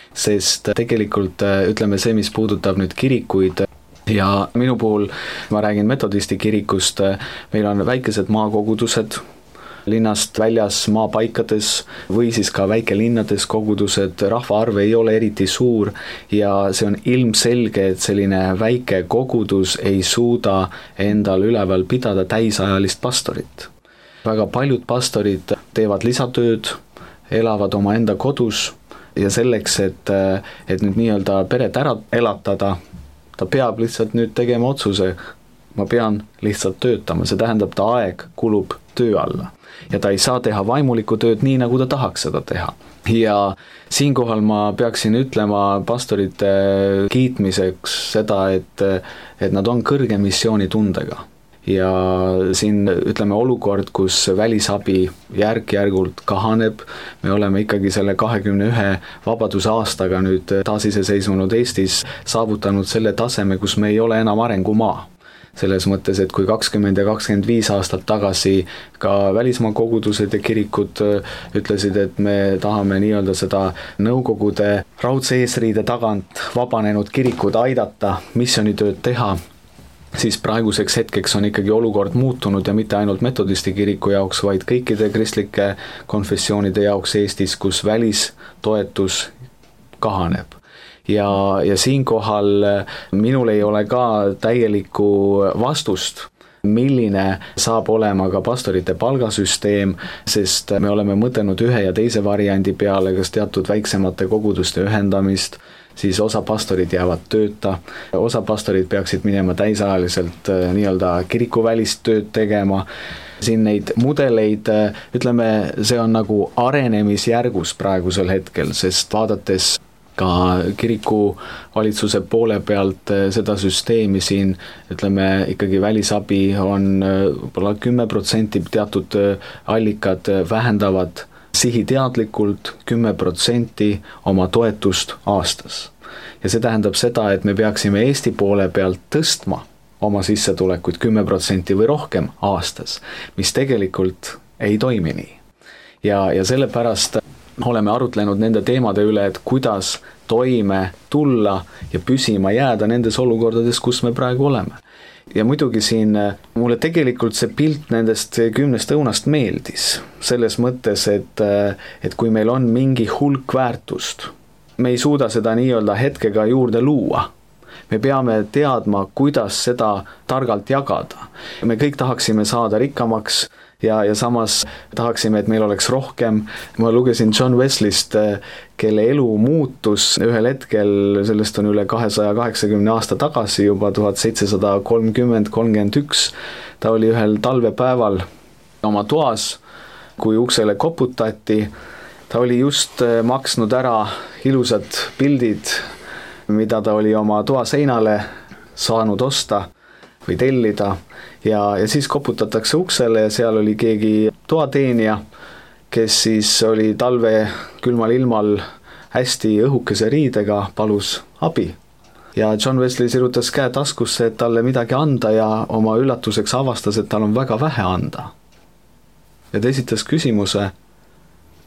Sest tegelikult ütleme see, mis puudutab nüüd kirikuid ja minu puhul, ma räägin metodisti kirikust, meil on väikesed maakogudused, linnast väljas maapaikades või siis ka väikelinnades kogudused, rahvaarv ei ole eriti suur ja see on ilmselge, et selline väike kogudus ei suuda endal üleval pidada täisajalist pastorit. Väga paljud pastorid teevad lisatööd, elavad oma enda kodus ja selleks, et, et nüüd nii-öelda peret ära elatada, ta peab lihtsalt nüüd tegema otsuse, ma pean lihtsalt töötama, see tähendab, ta aeg kulub töö alla. Ja ta ei saa teha vaimulikku tööd nii, nagu ta tahaks seda teha. Ja siinkohal ma peaksin ütlema pastorite kiitmiseks seda, et, et nad on kõrge missioonitundega. Ja siin ütleme olukord, kus välisabi järk-järgult kahaneb, me oleme ikkagi selle kahekümne ühe vabaduse aastaga nüüd taasiseseisvunud Eestis saavutanud selle taseme, kus me ei ole enam arengumaa. Selles mõttes, et kui kakskümmend ja kakskümmend viis aastat tagasi ka välismaa kogudused ja kirikud ütlesid, et me tahame nii-öelda seda nõukogude raudse eesriide tagant vabanenud kirikud aidata, missionitööd teha, siis praeguseks hetkeks on ikkagi olukord muutunud ja mitte ainult metodisti kiriku jaoks, vaid kõikide kristlike konfessioonide jaoks Eestis, kus välistoetus kahaneb. Ja, ja siinkohal minul ei ole ka täielikku vastust, milline saab olema ka pastorite palgasüsteem, sest me oleme mõtelnud ühe ja teise variandi peale, kas teatud väiksemate koguduste ühendamist, siis osa pastorid jäävad tööta, osa pastorid peaksid minema täisajaliselt nii-öelda kirikuvälist tööd tegema. Siin neid mudeleid, ütleme, see on nagu arenemisjärgus praegusel hetkel, sest vaadates ka kiriku valitsuse poole pealt seda süsteemi siin, ütleme ikkagi välisabi on võib-olla kümme protsenti teatud allikad vähendavad sihiteadlikult kümme protsenti oma toetust aastas. Ja see tähendab seda, et me peaksime Eesti poole pealt tõstma oma sissetulekuid kümme protsenti või rohkem aastas, mis tegelikult ei toimi nii. Ja, ja sellepärast oleme arutlenud nende teemade üle, et kuidas toime tulla ja püsima jääda nendes olukordades, kus me praegu oleme. Ja muidugi siin mulle tegelikult see pilt nendest kümnest õunast meeldis, selles mõttes, et, et kui meil on mingi hulk väärtust, me ei suuda seda nii-öelda hetkega juurde luua. Me peame teadma, kuidas seda targalt jagada. Me kõik tahaksime saada rikkamaks, Ja, ja samas tahaksime, et meil oleks rohkem. Ma lugesin John Wesleyst, kelle elu muutus ühel hetkel, sellest on üle kahesaja kaheksakümne aasta tagasi, juba tuhat seitsesada kolmkümmend kolmkümmend üks. Ta oli ühel talvepäeval oma toas, kui uksele koputati. Ta oli just maksnud ära ilusad pildid, mida ta oli oma toa seinale saanud osta või tellida. Ja, ja siis koputatakse uksele ja seal oli keegi toateenija, kes siis oli talve külmal ilmal hästi õhukese riidega, palus abi. Ja John Wesley sirutas käe taskusse, et talle midagi anda ja oma üllatuseks avastas, et tal on väga vähe anda. Ja ta esitas küsimuse,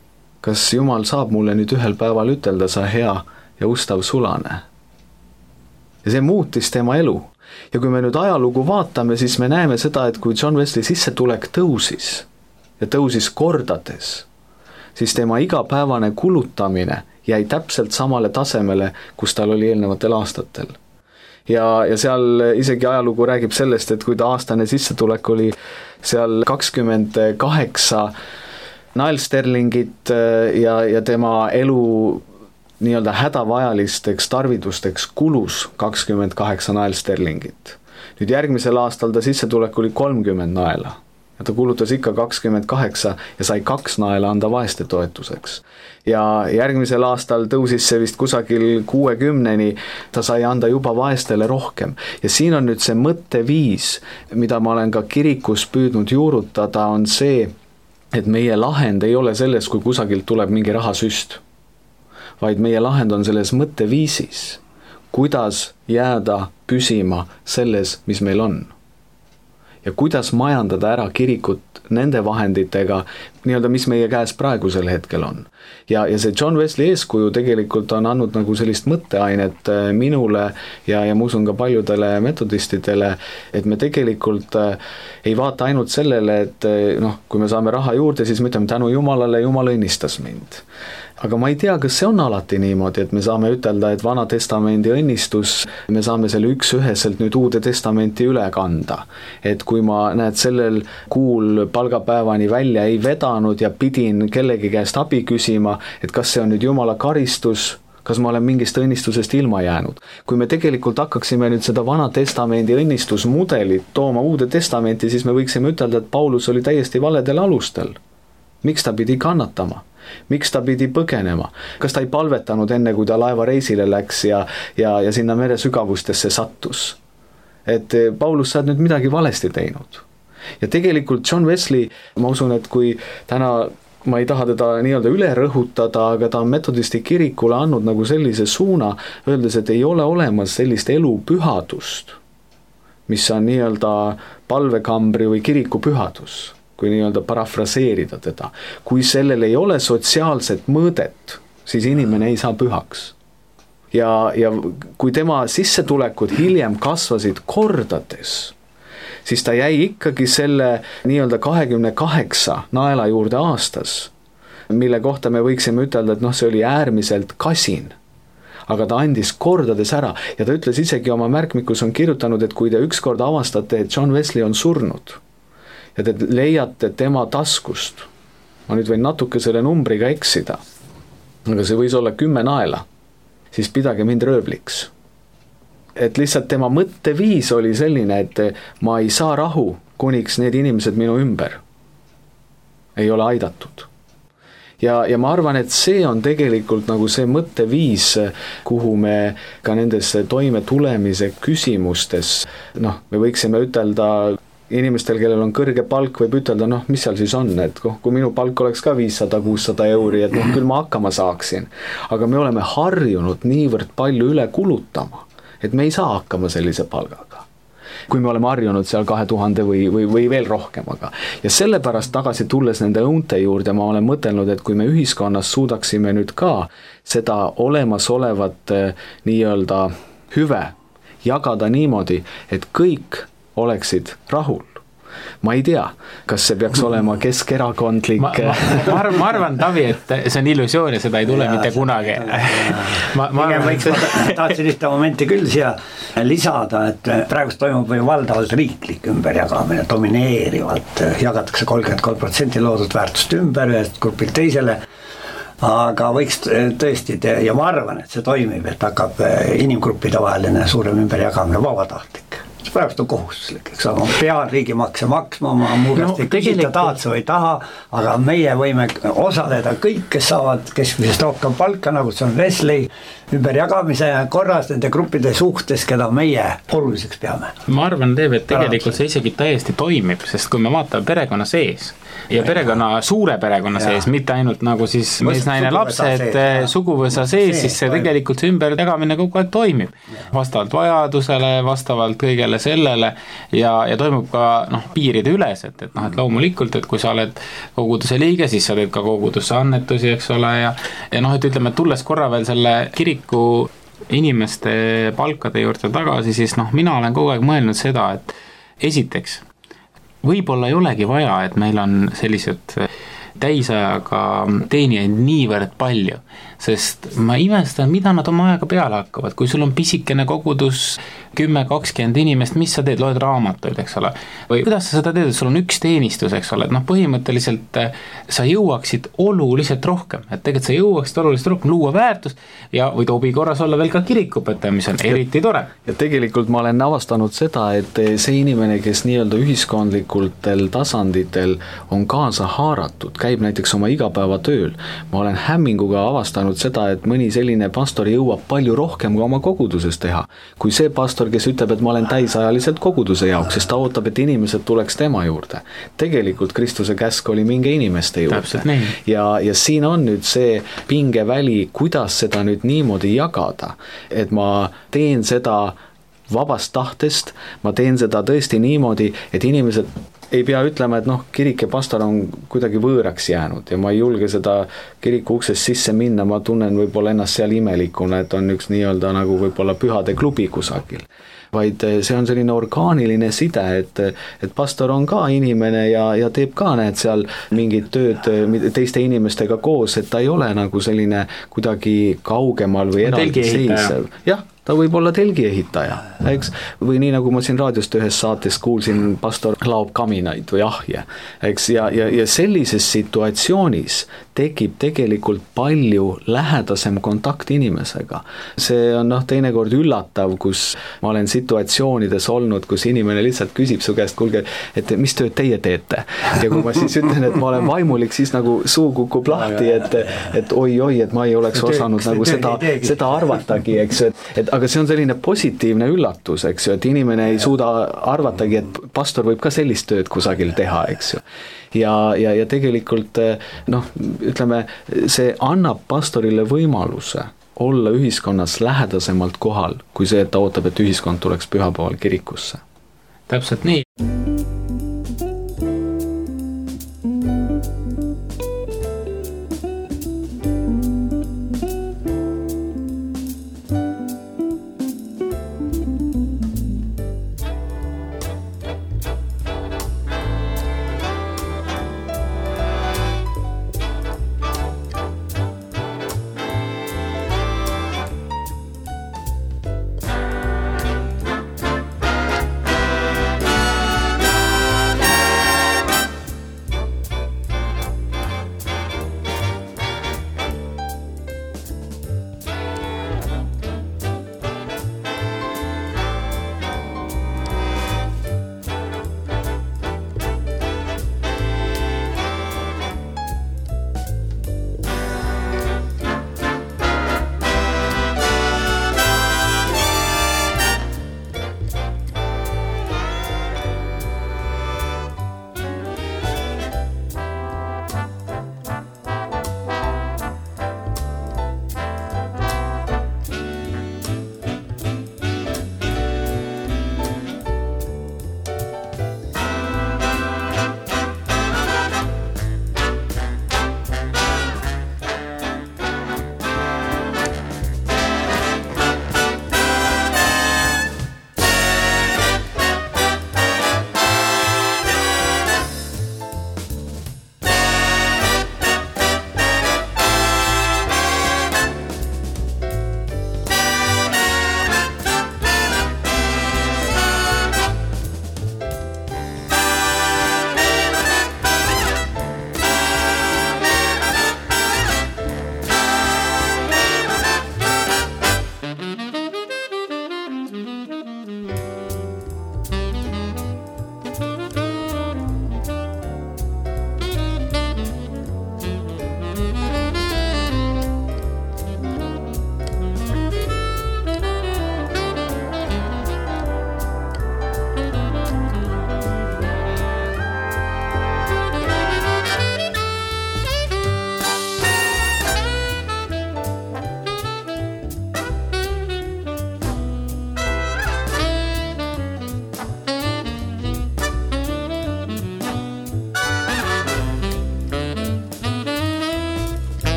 kas Jumal saab mulle nüüd ühel päeval ütelda, sa hea ja ustav sulane. Ja see muutis tema elu. Ja kui me nüüd ajalugu vaatame, siis me näeme seda, et kui John Wesley sissetulek tõusis ja tõusis kordades, siis tema igapäevane kulutamine jäi täpselt samale tasemele, kus tal oli eelnevatel aastatel. Ja, ja seal isegi ajalugu räägib sellest, et kui ta aastane sissetulek oli seal kakskümmend kaheksa naelsterlingit ja, ja tema elu nii-öelda hädavajalisteks tarvidusteks kulus kakskümmend kaheksa naelsterlingit. Nüüd järgmisel aastal ta sissetulek oli kolmkümmend naela ja ta kulutas ikka kakskümmend kaheksa ja sai kaks naela anda vaeste toetuseks. Ja järgmisel aastal tõusis see vist kusagil kuuekümneni, ta sai anda juba vaestele rohkem. Ja siin on nüüd see mõtteviis, mida ma olen ka kirikus püüdnud juurutada, on see, et meie lahend ei ole selles, kui kusagilt tuleb mingi rahasüst, vaid meie lahend on selles mõtteviisis, kuidas jääda püsima selles, mis meil on. Ja kuidas majandada ära kirikut nende vahenditega, nii-öelda, mis meie käes praegusel hetkel on. Ja, ja see John Wesley eeskuju tegelikult on andnud nagu sellist mõtteainet minule ja, ja ma usun ka paljudele metodistidele, et me tegelikult ei vaata ainult sellele, et noh, kui me saame raha juurde, siis me ütleme tänu Jumalale, Jumal õnnistas mind. Aga ma ei tea, kas see on alati niimoodi, et me saame ütelda, et Vana Testamendi õnnistus, me saame selle üks üheselt nüüd Uude Testamenti üle kanda. Et kui ma näed sellel kuul palgapäevani välja ei vedanud ja pidin kellegi käest abi küsima, et kas see on nüüd Jumala karistus, kas ma olen mingist õnnistusest ilma jäänud. Kui me tegelikult hakkaksime nüüd seda Vana Testamendi õnnistusmudelit tooma Uude Testamenti, siis me võiksime ütelda, et Paulus oli täiesti valedel alustel. Miks ta pidi kannatama? Miks ta pidi põgenema? Kas ta ei palvetanud enne, kui ta laeva reisile läks ja, ja, ja sinna mere sügavustesse sattus? Et Paulus, sa oled nüüd midagi valesti teinud. Ja tegelikult John Wesley, ma usun, et kui täna, ma ei taha teda nii-öelda üle rõhutada, aga ta on metodisti kirikule andnud nagu sellise suuna, öeldes, et ei ole olemas sellist elupühadust, mis on nii-öelda palvekambri või kiriku pühadus, kui nii-öelda parafraseerida teda. Kui sellel ei ole sotsiaalset mõõdet, siis inimene ei saa pühaks. Ja, ja kui tema sissetulekud hiljem kasvasid kordades, siis ta jäi ikkagi selle nii-öelda kahekümne kaheksa naela juurde aastas, mille kohta me võiksime ütelda, et noh, see oli äärmiselt kasin. Aga ta andis kordades ära ja ta ütles isegi oma märkmikus on kirjutanud, et kui te ükskord avastate, et John Wesley on surnud, ja te leiate tema taskust, ma nüüd võin natuke selle numbriga eksida, aga see võis olla kümme naela, siis pidage mind rööbliks. Et lihtsalt tema mõtteviis oli selline, et ma ei saa rahu, kuniks need inimesed minu ümber ei ole aidatud. Ja, ja ma arvan, et see on tegelikult nagu see mõtteviis, kuhu me ka nendes toime tulemise küsimustes, noh, me võiksime ütelda inimestel, kellel on kõrge palk, võib ütelda, noh, mis seal siis on, et kui minu palk oleks ka viissada kuussada euri, et noh, küll ma hakkama saaksin. Aga me oleme harjunud niivõrd palju üle kulutama, et me ei saa hakkama sellise palgaga. Kui me oleme harjunud seal kahe tuhande või, või, või veel rohkem, aga. Ja sellepärast tagasi tulles nende õunte juurde, ma olen mõtelnud, et kui me ühiskonnas suudaksime nüüd ka seda olemasolevat nii-öelda hüve jagada niimoodi, et kõik oleksid rahul. Ma ei tea, kas see peaks olema keskerakondlik. Ma, ma, ma, arvan, ma arvan, Tavi, et see on illusioon ja seda ei tule ja, mitte kunagi. Ma, ma, arvan, võiks, ma tahtsin ühte momenti küll siia lisada, et praegust toimub või valdavalt riiklik ümberjagamine, domineerivalt jagatakse kolmkümmend kolm protsenti loodud väärtust ümber ühest grupilt teisele, aga võiks tõesti, ja ma arvan, et see toimib, et hakkab inimgruppide vaheline suurem ümberjagamine vabatahtlik. Praegust on kohustuslik, eks ole, ma pean riigimakse maksma, ma muu käest ei küsita, tahad sa või taha, aga meie võime osaleda kõik, kes saavad keskmisest rohkem palka, nagu see on Wesley, ümberjagamise korras nende gruppide suhtes, keda meie oluliseks peame. Ma arvan, Teeb, et tegelikult see isegi täiesti toimib, sest kui me vaatame perekonna sees ja perekonna, suure perekonna ja. sees, mitte ainult nagu siis mees-naine lapsed, suguvõsa sees, siis see tegelikult see ümberjagamine kogu aeg toimib. Vastavalt vajadusele, vastavalt kõigele sellele, sellele ja, ja toimub ka noh, piiride üles, et, et noh, et loomulikult, et kui sa oled koguduse liige, siis sa teed ka kogudusse annetusi, eks ole, ja, ja noh, et ütleme, et tulles korra veel selle kiriku inimeste palkade juurde tagasi, siis noh, mina olen kogu aeg mõelnud seda, et esiteks, võib-olla ei olegi vaja, et meil on sellised täisajaga teenijaid niivõrd palju, sest ma imestan, mida nad oma aega peale hakkavad, kui sul on pisikene kogudus, kümme kakskümmend inimest, mis sa teed, loed raamatuid, eks ole, või kuidas sa seda teed, et sul on üks teenistus, eks ole, et noh, põhimõtteliselt sa jõuaksid oluliselt rohkem, et tegelikult sa jõuaksid oluliselt rohkem luua väärtust ja või tobi korras olla veel ka kirikupõte, mis on eriti tore. Ja tegelikult ma olen avastanud seda, et see inimene, kes nii-öelda ühiskondlikultel tasanditel on kaasa haaratud, käib näiteks oma igapäeva tööl, ma olen hämminguga avastanud seda, et mõni selline pastor jõuab palju rohkem kui oma koguduses teha, kui see pastor, kes ütleb, et ma olen täisajaliselt koguduse jaoks, sest ta ootab, et inimesed tuleks tema juurde. Tegelikult Kristuse käsk oli minge inimeste juurde. Ja, ja siin on nüüd see pingeväli, kuidas seda nüüd niimoodi jagada, et ma teen seda vabast tahtest, ma teen seda tõesti niimoodi, et inimesed ei pea ütlema, et noh, kirik ja pastor on kuidagi võõraks jäänud ja ma ei julge seda kiriku uksest sisse minna, ma tunnen võib-olla ennast seal imelikuna, et on üks nii-öelda nagu võib-olla pühade klubi kusagil. Vaid see on selline orgaaniline side, et, et pastor on ka inimene ja, ja teeb ka need seal mingid tööd teiste inimestega koos, et ta ei ole nagu selline kuidagi kaugemal või eraldi seisev. Jah, ta võib olla telgiehitaja, eks? Või nii nagu ma siin raadiost ühes saates kuulsin, pastor laob kaminaid või ahje, eks? Ja, ja, ja sellises situatsioonis tekib tegelikult palju lähedasem kontakt inimesega. See on noh, teinekord üllatav, kus ma olen situatsioonides olnud, kus inimene lihtsalt küsib su käest, kuulge, et mis tööd teie teete? Ja kui ma siis ütlen, et ma olen vaimulik, siis nagu suu kukub lahti, et, et oi-oi, et ma ei oleks osanud nagu seda, seda arvatagi, eks, et, et aga see on selline positiivne üllatus, eks ju, et inimene ei suuda arvatagi, et pastor võib ka sellist tööd kusagil teha, eks ju. Ja, ja, ja tegelikult noh, ütleme, see annab pastorile võimaluse olla ühiskonnas lähedasemalt kohal, kui see, et ta ootab, et ühiskond tuleks pühapäeval kirikusse. Täpselt nii.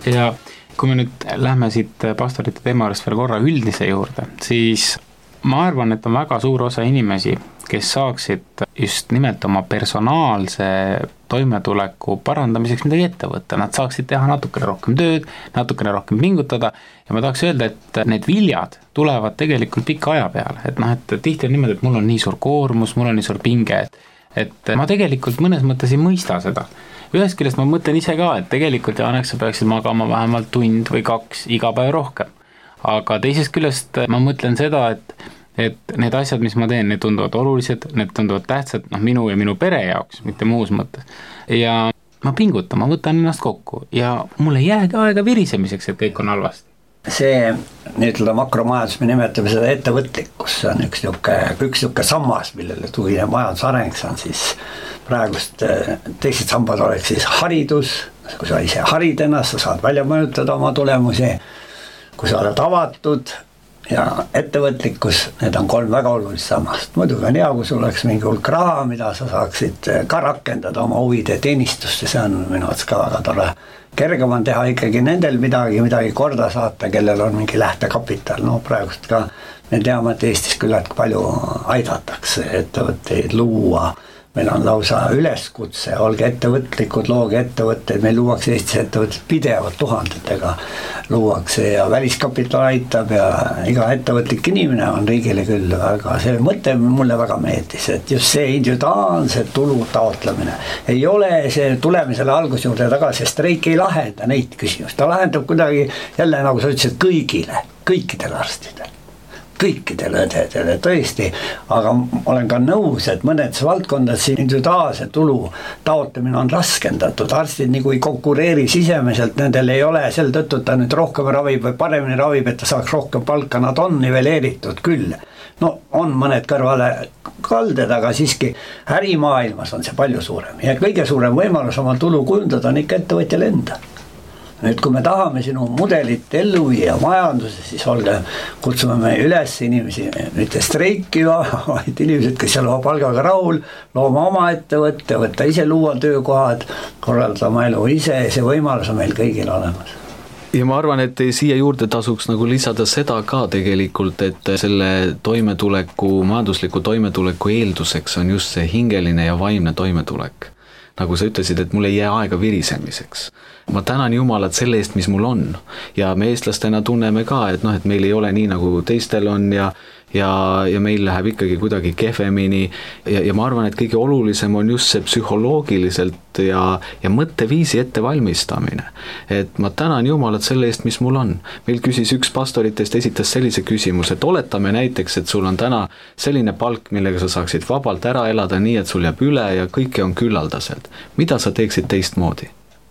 Ja kui me nüüd lähme siit pastorite teema juurest veel korra üldise juurde, siis ma arvan, et on väga suur osa inimesi, kes saaksid just nimelt oma personaalse toimetuleku parandamiseks midagi ette võtta. Nad saaksid teha natukene rohkem tööd, natukene rohkem pingutada ja ma tahaks öelda, et need viljad tulevad tegelikult pika aja peale. Et noh, et tihti on niimoodi, et mul on nii suur koormus, mul on nii suur pinge, et, et ma tegelikult mõnes mõttes ei mõista seda. Ühest küljest ma mõtlen ise ka, et tegelikult Janek, sa peaksid magama vähemalt tund või kaks iga päev rohkem. Aga teisest küljest ma mõtlen seda, et, et need asjad, mis ma teen, need tunduvad olulised, need tunduvad tähtsad noh, minu ja minu pere jaoks, mitte muus mõttes. Ja ma pingutan, ma võtan ennast kokku ja mul ei jäägi aega virisemiseks, et kõik on halvasti. See, nüüd makromajandus, me nimetame seda ettevõtlikkus, see on üks niuke, üks niuke sammas, millele tugineb majandusareng, see on siis praegust teised sambad oleks siis haridus, kui sa ise harid ennast, sa saad välja mõjutada oma tulemusi, kui sa oled avatud ja ettevõtlikkus, need on kolm väga olulist sammast. Muidugi on hea, kui sul oleks mingi hulk raha, mida sa saaksid ka rakendada oma huvide teenistust ja see on minu arvates ka väga tore. Kergem on teha ikkagi nendel midagi, midagi korda saata, kellel on mingi lähtekapital. No praegust ka me teame, et Eestis küllalt palju aidatakse ettevõtteid luua. Meil on lausa üleskutse, olge ettevõtlikud, looge ettevõtteid, meil luuakse Eestis ettevõtteid pidevalt tuhandetega luuakse ja väliskapital aitab ja iga ettevõtlik inimene on riigile küll väga, see mõte mulle väga meeldis, et just see individuaalse tulu taotlemine ei ole see tulemisele algus juurde tagasi, sest streik ei lahenda neid küsimusi, ta lahendab kuidagi jälle nagu sa ütlesid kõigile, kõikidele arstidele. Kõikidele õdedele, tõesti, aga olen ka nõus, et mõnedes valdkondades individuaalse tulu taotlemine on raskendatud, arstid nagu ei konkureeri sisemiselt, nendel ei ole sel tõttu, ta nüüd rohkem ravib või paremini ravib, et ta saaks rohkem palka, nad on niveleeritud küll. No on mõned kõrvale kalded, aga siiski ärimaailmas on see palju suurem ja kõige suurem võimalus oma tulu kujundada on ikka ettevõtjal enda. Nüüd, kui me tahame sinu mudelit ellu viia majanduse, siis olge, kutsume me üles inimesi mitte streikima, vaid inimesed, kes seal oma palgaga rahul, looma oma ettevõtte, võtta ise luua töökohad, korraldada oma elu ise ja see võimalus on meil kõigil olemas. Ja ma arvan, et siia juurde tasuks nagu lisada seda ka tegelikult, et selle toimetuleku, majandusliku toimetuleku eelduseks on just see hingeline ja vaimne toimetulek. Nagu sa ütlesid, et mul ei jää aega virisemiseks. Ma tänan Jumalat selle eest, mis mul on. Ja me eestlastena tunneme ka, et, noh, et meil ei ole nii, nagu teistel on ja, ja, ja meil läheb ikkagi kuidagi kehvemini. Ja, ja ma arvan, et kõige olulisem on just see psühholoogiliselt ja, ja mõtteviisi ettevalmistamine. Et ma tänan Jumalat selle eest, mis mul on. Meil küsis üks pastoritest, esitas sellise küsimuse, et oletame näiteks, et sul on täna selline palk, millega sa saaksid vabalt ära elada nii, et sul jääb üle ja kõike on küllaldaselt. Mida sa teeksid teistmoodi?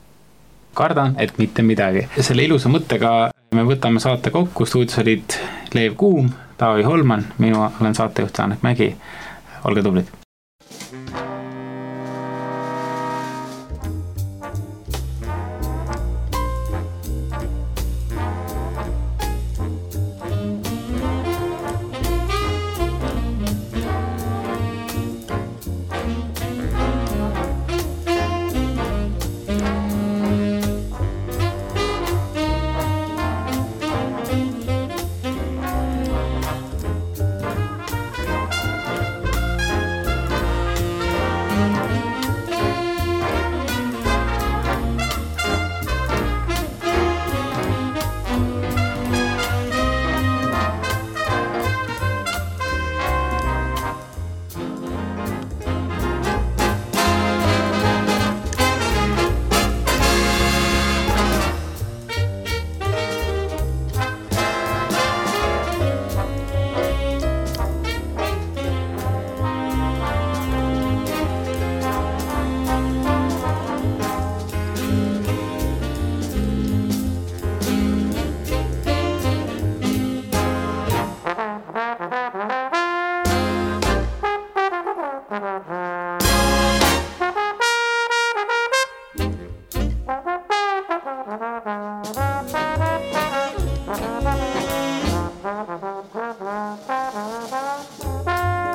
Kardan, et mitte midagi. Selle ilusa mõttega me võtame saate kokku, stuudios olid Leev Kuum, Taavi Holman, minu olen saatejuht Janek Mägi. Olge tublid!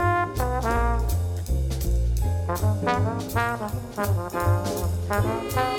Thank you.